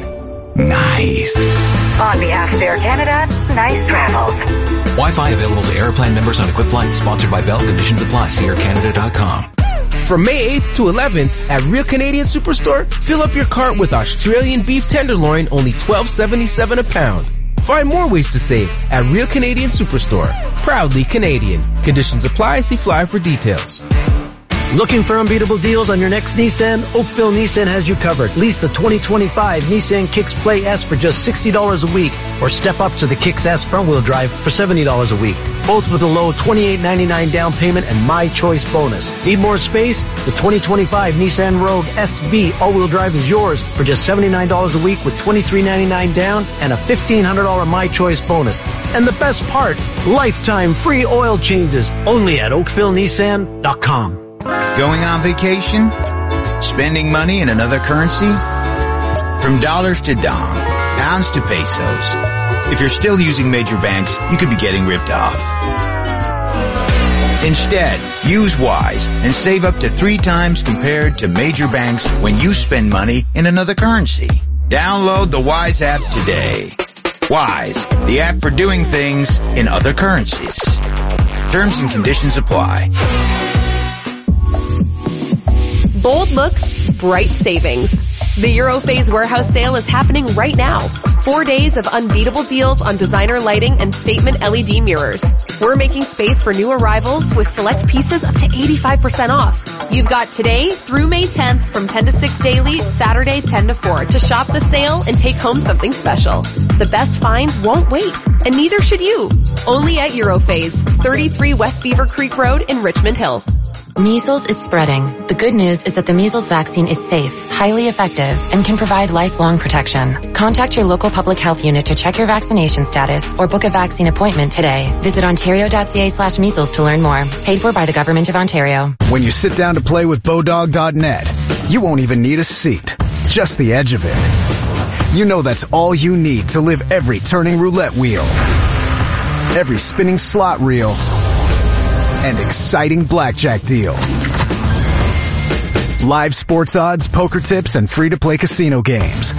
Nice. On behalf of Air Canada, nice travels. Wi-Fi available to Airplan members on equipped flights. Sponsored by Bell. Conditions apply. See air canada dot com. From May eighth to eleventh at Real Canadian Superstore, fill up your cart with Australian beef tenderloin, only twelve seventy-seven a pound. Find more ways to save at Real Canadian Superstore. Proudly Canadian. Conditions apply. See flyer for details. Looking for unbeatable deals on your next Nissan? Oakville Nissan has you covered. Lease the twenty twenty-five Nissan Kicks Play S for just sixty dollars a week, or step up to the Kicks S front-wheel drive for seventy dollars a week. Both with a low twenty-eight ninety-nine down payment and My Choice bonus. Need more space? The twenty twenty-five Nissan Rogue S V all-wheel drive is yours for just seventy-nine dollars a week with twenty-three ninety-nine down and a fifteen hundred dollars My Choice bonus. And the best part, lifetime free oil changes only at oakville nissan dot com. Going on vacation? Spending money in another currency? From dollars to dong, pounds to pesos. If you're still using major banks, you could be getting ripped off. Instead, use Wise and save up to three times compared to major banks when you spend money in another currency. Download the Wise app today. Wise, the app for doing things in other currencies. Terms and conditions apply. Bold looks, bright savings. The Europhase warehouse sale is happening right now. Four days of unbeatable deals on designer lighting and statement L E D mirrors. We're making space for new arrivals with select pieces up to eighty-five percent off. You've got today through May tenth from ten to six daily, Saturday ten to four to shop the sale and take home something special. The best finds won't wait, and neither should you. Only at Europhase, thirty-three West Beaver Creek Road in Richmond Hill. Measles is spreading. The good news is that the measles vaccine is safe, highly effective, and can provide lifelong protection. Contact your local public health unit to check your vaccination status or book a vaccine appointment today. Visit ontario.ca slash measles to learn more. Paid for by the Government of Ontario. When you sit down to play with Bodog dot net, you won't even need a seat, just the edge of it. You know that's all you need to live every turning roulette wheel, every spinning slot reel, and exciting blackjack deal. Live sports odds, poker tips, and free-to-play casino games.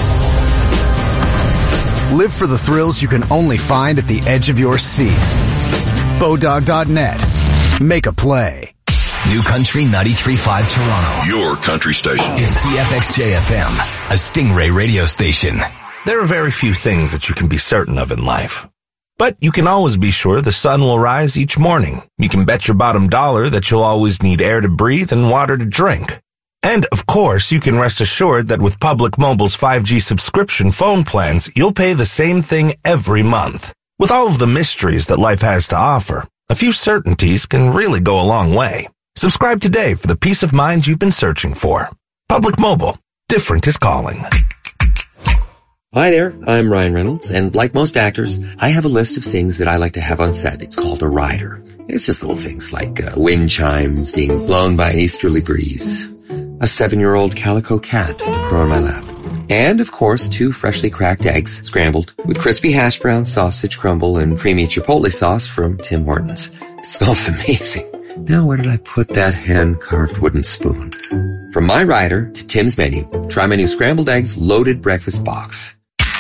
Live for the thrills you can only find at the edge of your seat. Bodog dot net. Make a play. New Country ninety-three point five Toronto. Your country station. Is C F X J F M, a Stingray radio station. There are very few things that you can be certain of in life. But you can always be sure the sun will rise each morning. You can bet your bottom dollar that you'll always need air to breathe and water to drink. And, of course, you can rest assured that with Public Mobile's five G subscription phone plans, you'll pay the same thing every month. With all of the mysteries that life has to offer, a few certainties can really go a long way. Subscribe today for the peace of mind you've been searching for. Public Mobile. Different is calling. Hi there, I'm Ryan Reynolds, and like most actors, I have a list of things that I like to have on set. It's called a rider. It's just little things like uh, wind chimes being blown by an easterly breeze, a seven-year-old calico cat to crow on my lap, and, of course, two freshly cracked eggs scrambled with crispy hash brown, sausage crumble, and creamy chipotle sauce from Tim Hortons. It smells amazing. Now where did I put that hand-carved wooden spoon? From my rider to Tim's menu, try my new scrambled eggs loaded breakfast box.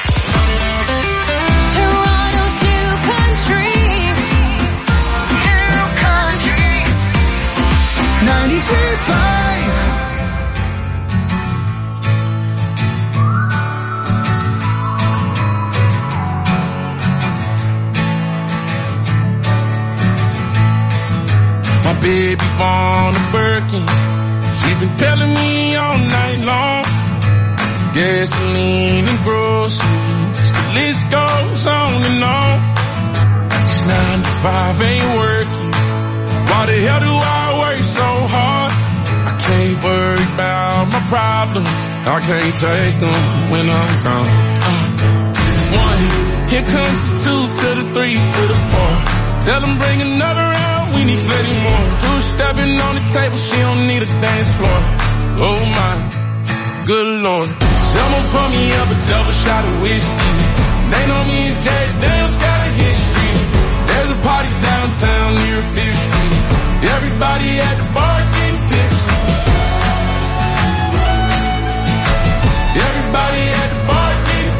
My baby born a Birkin. She's been telling me all night long. Gasoline and groceries, the list goes on and on. This nine to five ain't working. Why the hell do I work so hard? I can't worry about my problems. I can't take them when I'm gone. Uh, one, here comes the two to the three to the four. Tell them bring another round, we need plenty more. Two stepping on the table, she don't need a dance floor. Oh my, good lord. Someone pour me up a double shot of whiskey. They know me and Jack Daniels got a history. There's a party downtown near Fifth Street. Everybody at the bar getting tipsy. Everybody at the bar getting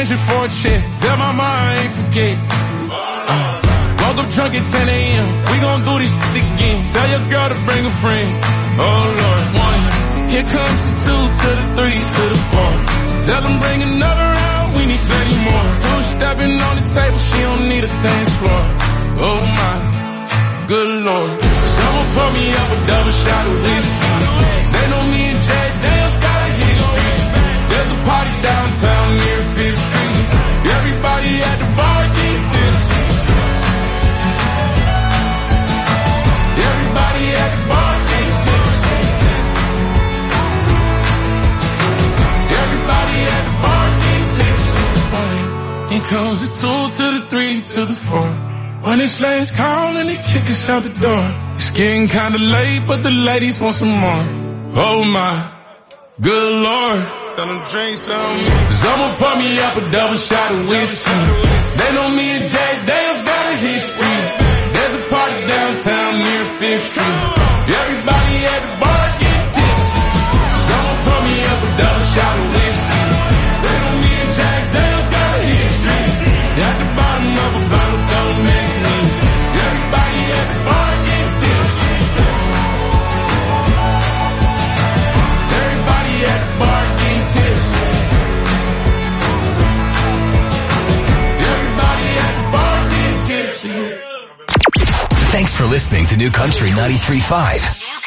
arranging for a check. Tell my mom I ain't forget. Uh, woke up drunk at ten a.m. We gon' do this shit again. Tell your girl to bring a friend. Oh Lord, one. Here comes the two to the three to the four. Tell them bring another round. We need plenty more. Two stepping on the table. She don't need a dance floor. Oh my, good Lord. Someone pour me up a double shot of whiskey. They know me and Jay Dale's got a history. There's a party downtown near Fifth Street. Everybody at the bar getting tipsy. Everybody at the bar getting tipsy. Everybody at the bar getting tipsy. Here comes the two to the three to the four. When it's last call and they kick us out the door. It's getting kinda late, but the ladies want some more. Oh my, good Lord. Tell them drink some. Someone pour me up a double shot of whiskey. They know me and Jay Dale's got a history. There's a party downtown near Fifth Street. Everybody at the bar get tipsy. Someone pour me up a double shot of whiskey. They know me and Jay Dale's got a history. At the bottom of a bottle, don't mess me. Everybody at the bar get tipsy. Everybody at the bar get tipsy. Everybody at the bar get tipsy. Thanks for listening to New Country ninety-three point five.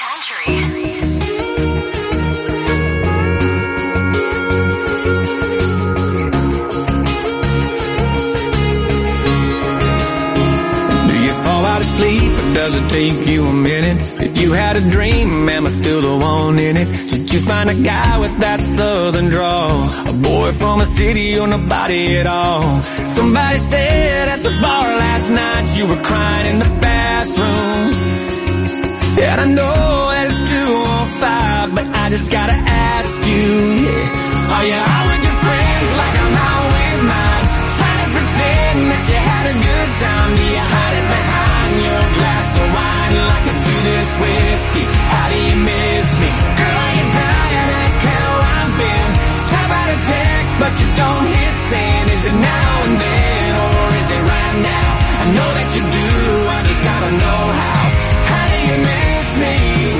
Sleep, or does it take you a minute? If you had a dream, am I still the one in it? Did you find a guy with that southern drawl? A boy from a city or nobody at all? Somebody said at the bar last night you were crying in the bathroom. And I know that it's two on five, but I just gotta ask you, yeah. Are you out with your friends like I'm out with mine? Trying to pretend that you had a good time. Do you hide it behind your glass of wine like I do this whiskey? How do you miss me? Girl, are you dying? Ask how I've been. Try by the text, but you don't hit send. Is it now and then, or is it right now? I know that you do, I just gotta know how. How do you miss me?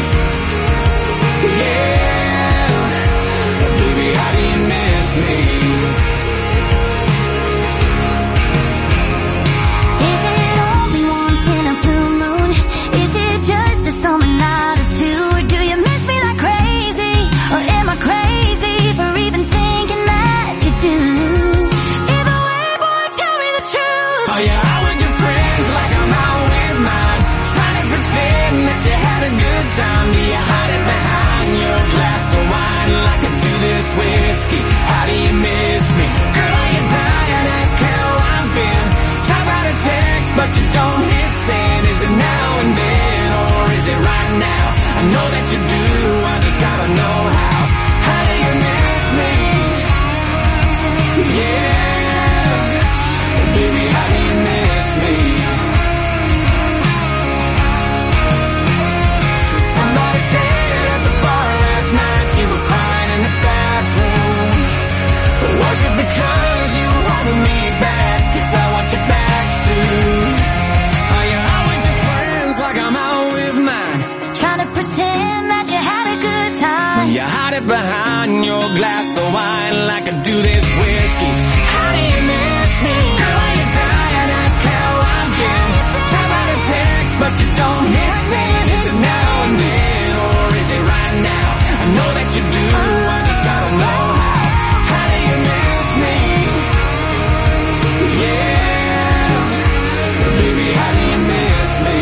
Yeah, baby, how do you miss me? Whiskey, how do you miss me? Girl, are you dying? Ask how I've been. Try by the text, but you don't hit send. Is it now and then, or is it right now? I know that you do, I just gotta know how. How do you miss me? Yeah, baby, how do you miss me? Somebody said at the bar last night you were crying in the bathroom. Was it because you wanted me back? 'Cause I want you back too. Are you out with your friends like I'm out with mine? Trying to pretend that you had a good time. You hide it behind your glass of wine like I do this whiskey. How do you miss me? Girl, are you dying? Ask how I've been. Try by the text, but you don't hit send. Is it now and then, or is it right now? I know that you do, I just gotta know how. How do you miss me? Yeah, baby, how do you miss me?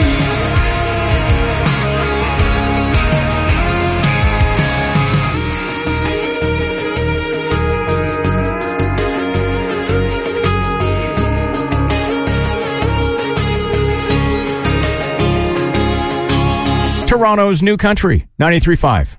Toronto's New Country ninety-three point five.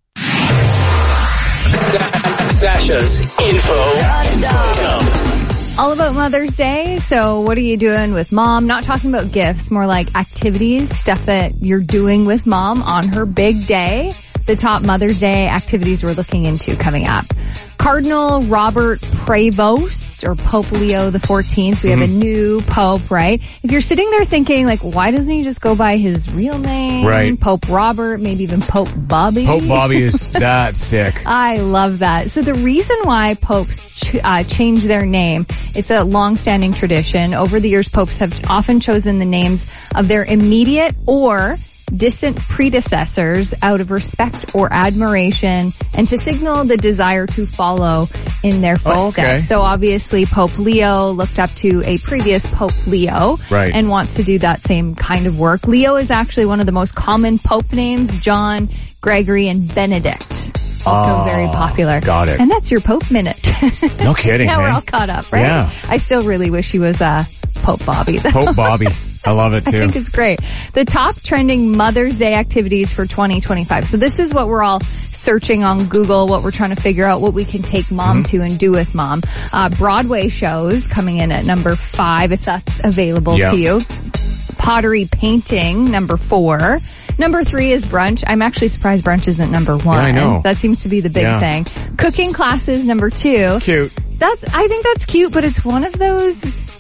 Sasha's info dump. All about Mother's Day. So what are you doing with mom? Not talking about gifts, more like activities, stuff that you're doing with mom on her big day. The top Mother's Day activities we're looking into coming up. Cardinal Robert Prevost, or Pope Leo the fourteenth. We have Mm-hmm. a new pope, right? If you're sitting there thinking, like, why doesn't he just go by his real name? Right. Pope Robert, maybe even Pope Bobby. Pope Bobby is that sick. I love that. So the reason why popes ch- uh, change their name, it's a long-standing tradition. Over the years, popes have often chosen the names of their immediate or distant predecessors out of respect or admiration and to signal the desire to follow in their footsteps. Oh, okay. So obviously Pope Leo looked up to a previous Pope Leo Right. and wants to do that same kind of work. Leo is actually one of the most common pope names, John, Gregory, and Benedict. Also Oh, very popular. got it. And that's your Pope Minute. No kidding, Now we're hey? all caught up, right? Yeah. I still really wish he was uh, Pope Bobby. though. Pope Bobby. I love it I too. think it's great. The top trending Mother's Day activities for twenty twenty-five. So this is what we're all searching on Google, what we're trying to figure out, what we can take mom Mm-hmm. to and do with mom. Uh, Broadway shows coming in at number five, if that's available Yeah. to you. Pottery painting, number four. Number three is brunch. I'm actually surprised brunch isn't number one. I know. That seems to be the big Yeah. thing. Cooking classes, number two. Cute. That's, I think that's cute, but it's one of those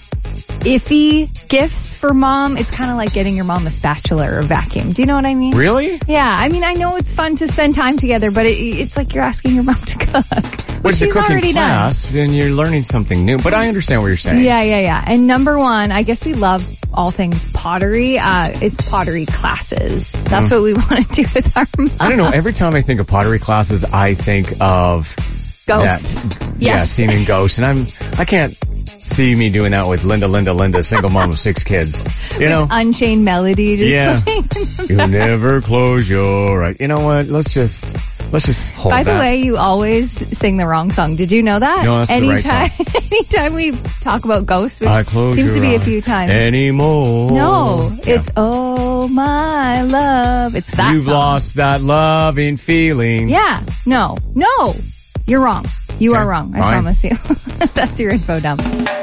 iffy gifts for mom. It's kind of like getting your mom a spatula or a vacuum. Do you know what I mean? Really? Yeah. I mean, I know it's fun to spend time together, but it, it's like you're asking your mom to cook, When which it's a she's cooking already class, then you're learning something new. But I understand what you're done. saying. Yeah, yeah, yeah. And number one, I guess we love all things pottery. Uh, it's pottery classes. That's Mm. what we want to do with our mom. I don't know. Every time I think of pottery classes, I think of Ghost. that. Yeah, Yes. seeing ghosts. And I'm, I can't see me doing that with Linda, Linda, Linda, single mom of six kids. You know? Unchained Melody. Just Yeah. playing. You never close your eyes. You know what? Let's just, let's just hold By the that. way, you always sing the wrong song. Did you know that? No, that's the right anytime, anytime we talk about ghosts, which I close seems to your be a eyes few times. anymore. No, Yeah. it's Oh My Love. It's that You've song. lost that loving feeling. Yeah. No. No. You're wrong. You Okay, are wrong. I fine. promise you. That's your info dump.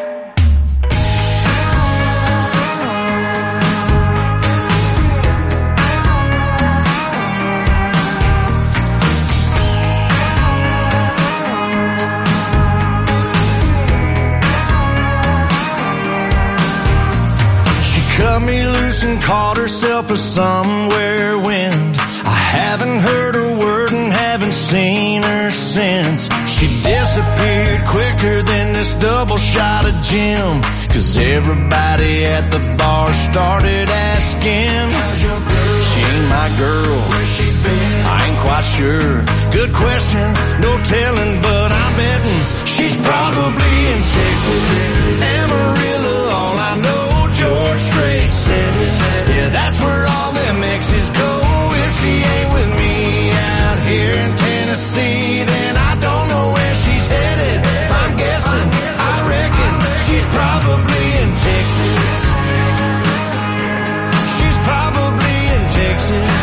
Cut me loose and caught herself a somewhere wind. I haven't heard a word and haven't seen her since. She disappeared quicker than this double shot of gin. Cause everybody at the bar started asking, she ain't my girl. Where's she been? I ain't quite sure. Good question, no telling, but I'm betting she's probably in Texas. Amarillo, all I know. George Strait said it. Yeah, that's where all them exes go. If she ain't with me out here in Tennessee, then I don't know where she's headed. I'm guessing, I reckon she's probably in Texas. She's probably in Texas.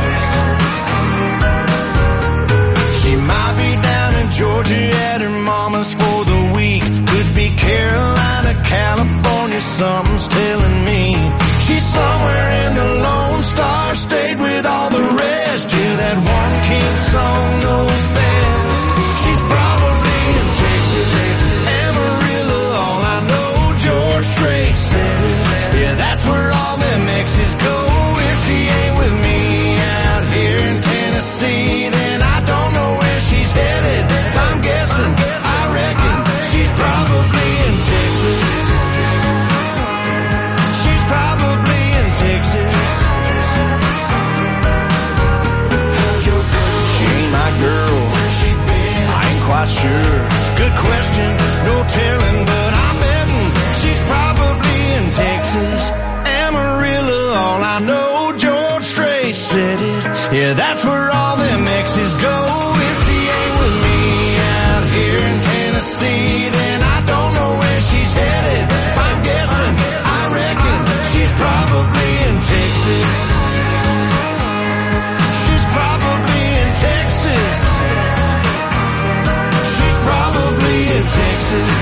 She might be down in Georgia at her mama's for the week. Could be Carolina, California, something's telling me. She's somewhere in the Lone Star State with all the rest. Yeah, that one king song knows best. She's probably in Texas, Amarillo, all I know. George Strait said it. Yeah, that's where all them exes go. If she ain't with me out here in Tennessee, then I don't know where she's headed. I'm guessing, I reckon she's probably in Texas. She's probably in Texas. She ain't my girl. I ain't quite sure. Good question, no telling, but I'm betting she's probably in Texas. Amarillo, all I know. George Strait said it. Yeah, that's where all them exes go. If she ain't with me out here in Tennessee, then I don't know where she's headed. I'm guessing, I reckon she's probably in Texas. She's probably in Texas. She's probably in Texas.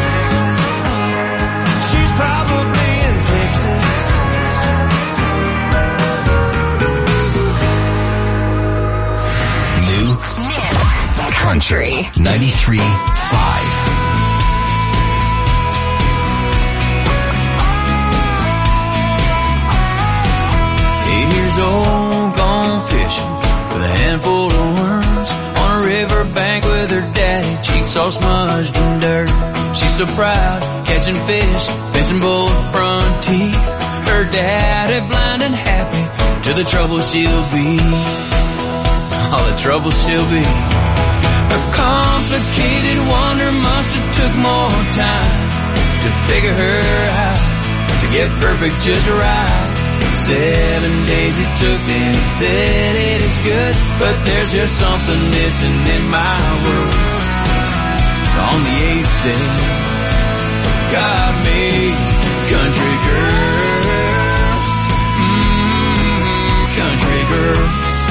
She's probably in Texas. Country ninety-three point five. Eight years old, gone fishing with a handful of worms on a riverbank with her daddy, cheeks all smudged in dirt. She's so proud, catching fish, missing both front teeth. Her daddy blind and happy to the trouble she'll be. All the trouble she'll be. A complicated wonder must have took more time to figure her out, to get perfect just right. Seven days it took, then he said it is good, but there's just something missing in my world. So on the eighth day, God made country girls, mm, country girls.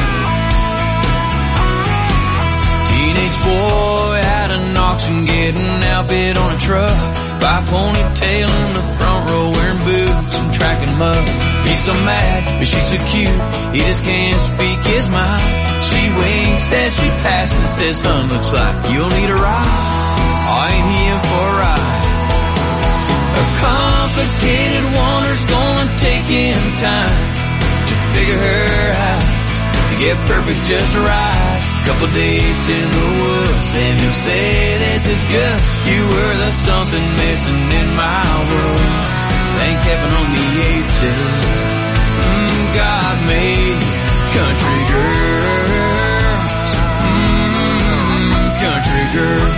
Teenage boy out of auction getting outfit on a truck, by ponytail in the front row wearing boots and tracking mud. He's so mad, but she's so cute, he just can't speak his mind. She winks as she passes, says, hun, looks like you'll need a ride. Oh, ain't he in for a ride? A complicated wonder's gonna take him time to figure her out, to get perfect just right. Couple dates in the woods, and you'll say this is good. You were the something missing in my world. Thank heaven on the eighth day, mm, God made country girls, mm, country girls.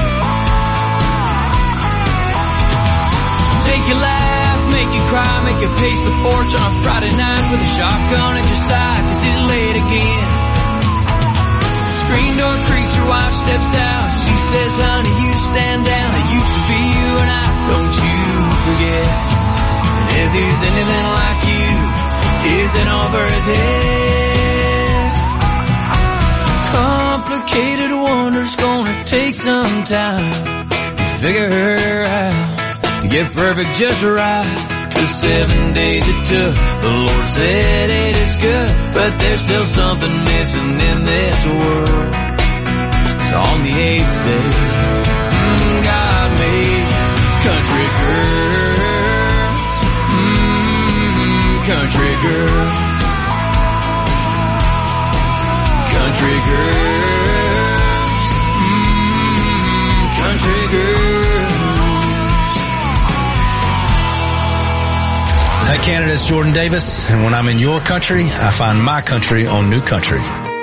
Make you laugh, make you cry, make you pace the porch on a Friday night with a shotgun at your side, 'cause it's late again. Screen door creaks, your wife steps out. She says, honey, you stand down. It used to be you and I, don't you forget. And if he's anything like you, is it over his head? Complicated wonder's gonna take some time to figure her out, get perfect just right. 'Cause seven days it took, the Lord said it is good, but there's still something missing in this world. So on the eighth day, mm, God made country girls, mm, country girls, country girls, mm, country girls. Hey Canada, it's Jordan Davis, and when I'm in your country, I find my country on New Country.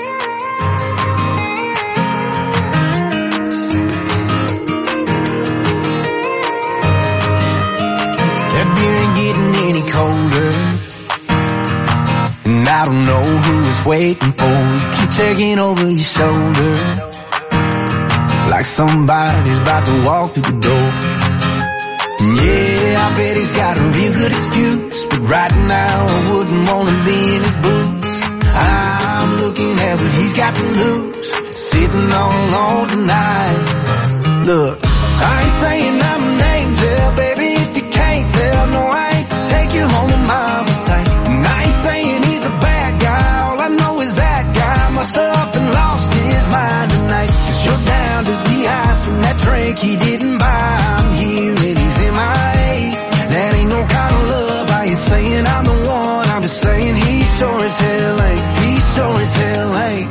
That beer ain't getting any colder, and I don't know who is waiting for. You keep taking over your shoulder, like somebody's about to walk through the door. Yeah, I bet he's got a real good excuse, but right now I wouldn't want to be in his boots. I'm looking at what he's got to lose, sitting all alone tonight. Look, I ain't saying I'm an angel, baby, if you can't tell. No, I ain't take you home to mama tight. And I ain't saying he's a bad guy, all I know is that guy must have up and lost his mind tonight. 'Cause you're down to the ice and that drink he didn't buy. I'm here and he's in my eight. That ain't no kind of love. I ain't saying I'm the one, I'm just saying he sure as hell ain't. He sure as hell ain't.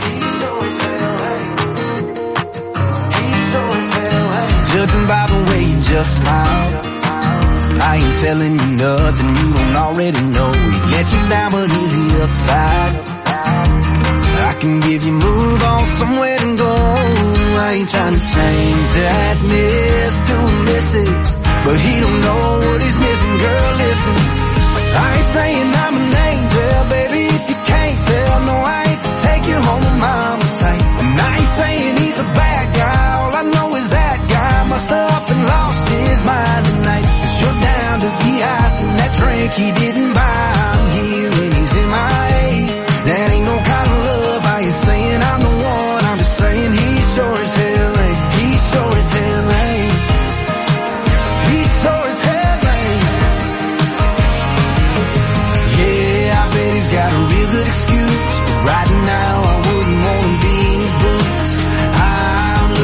Judging by the way you just smile, I ain't telling you nothing you don't already know. He let you down but he's the upside. I can give you move on somewhere to go. I ain't trying to change that miss to a missus, but he don't know what he's missing, girl, listen. I ain't saying I'm an angel, baby, if you can't tell. No, I ain't take you home to mama tight. And I ain't saying he's a bad guy, all I know is that guy must have up and lost his mind tonight. 'Cause you're down to the ice and that drink he didn't buy. I'm here and he's in my eight. That ain't no kind of love. I ain't saying I'm the one, I'm just saying he sure as hell ain't. He sure as hell ain't. He sure as hell ain't. Yeah, I bet he's got a real good excuse, but right now I wouldn't want to be in his boots. I'm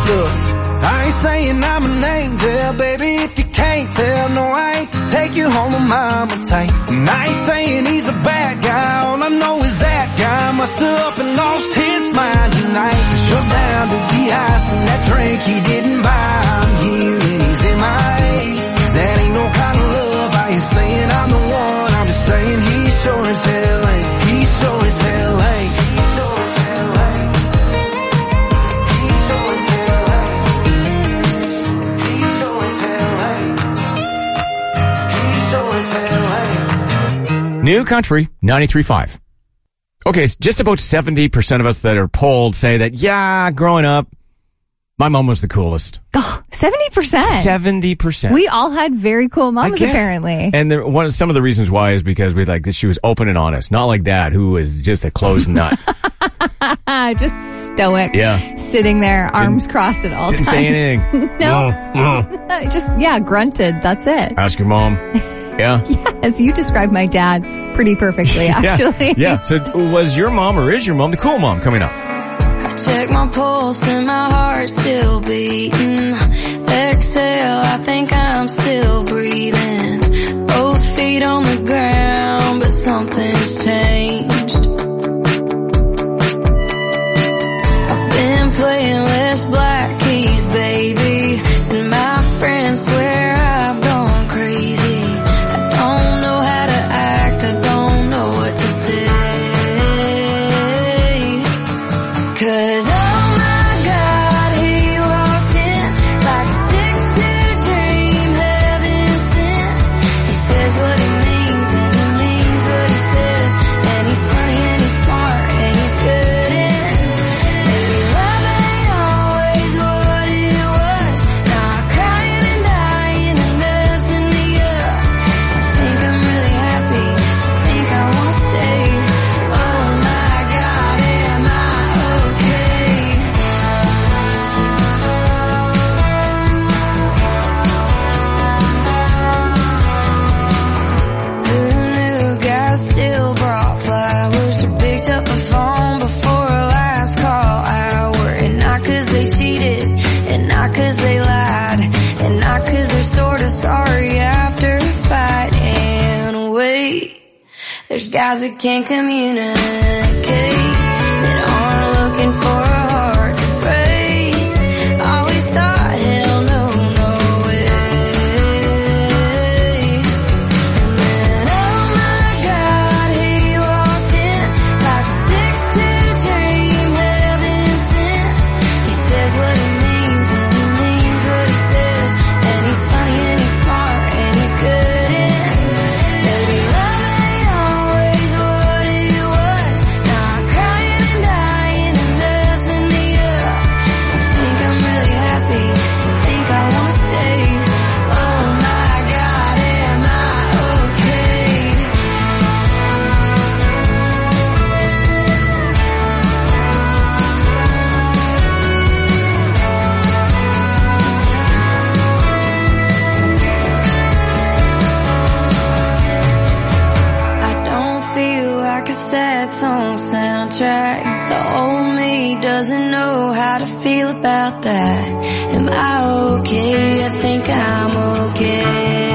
stuff. I ain't saying I'm an angel, baby, if you can't tell. No, I ain't take you home to mama tight. And I ain't saying he's a bad guy, all I know is that guy must have up and lost his mind tonight. You're down to de-ice and that drink he didn't buy. I'm here and he's in my A. That ain't no kind of love, I ain't saying I'm the one. I'm just saying he sure as hell ain't. He sure as hell ain't. He sure as hell ain't. He sure as hell ain't. He sure as hell ain't. He sure as hell ain't. New Country ninety-three point five. Okay, so just about seventy percent of us that are polled say that, yeah, growing up, my mom was the coolest. Oh, seventy percent. seventy percent. We all had very cool moms, apparently. And there, one of some of the reasons why is because we like that she was open and honest, not like Dad, who was just a closed nut. Just stoic. Yeah. Sitting there, arms didn't, crossed at all didn't times. Didn't say anything. No. no. no. Just, yeah, grunted. That's it. Ask your mom. Yeah. Yes, you described my dad pretty perfectly, actually. yeah. yeah. So was your mom or is your mom the cool mom coming up? I check my pulse and my heart's still beating. Exhale, I think I'm still breathing. Both feet on the ground, but something's changed. I've been playing less black keys, baby, and my friends swear I've gone crazy. I don't know how to act, I don't know what to say. 'Cause oh my God, he walked in like a six two dream, heaven sent. He says what he means and he means what he says. And he's funny and he's smart and he's good in. Maybe love ain't always what it was. Now I'm crying and dying and messing me up. I think I'm really happy, I think I wanna stay. Oh my God, am I okay? Who knew guys still brought flowers or picked up the phone before a last call hour? And not 'cause they cheated, and not 'cause they lied, and not 'cause they're sort of sorry after a fight. And wait, there's guys that can't communicate, that aren't looking for a heart to break. Always thought, hell no, no way. And then, oh my God, he walked in like a six two dream, heaven sent. He says what he means and he means what he says. And he's funny and he's smart and he's good in. Maybe love ain't always what it was. Now I'm crying and dying and messing me up. I think I'm really happy, I think I wanna stay. Oh my God, am I okay? I don't feel like a sad song soundtrack. The old me doesn't know how to feel about that. Am I okay? I think I'm okay.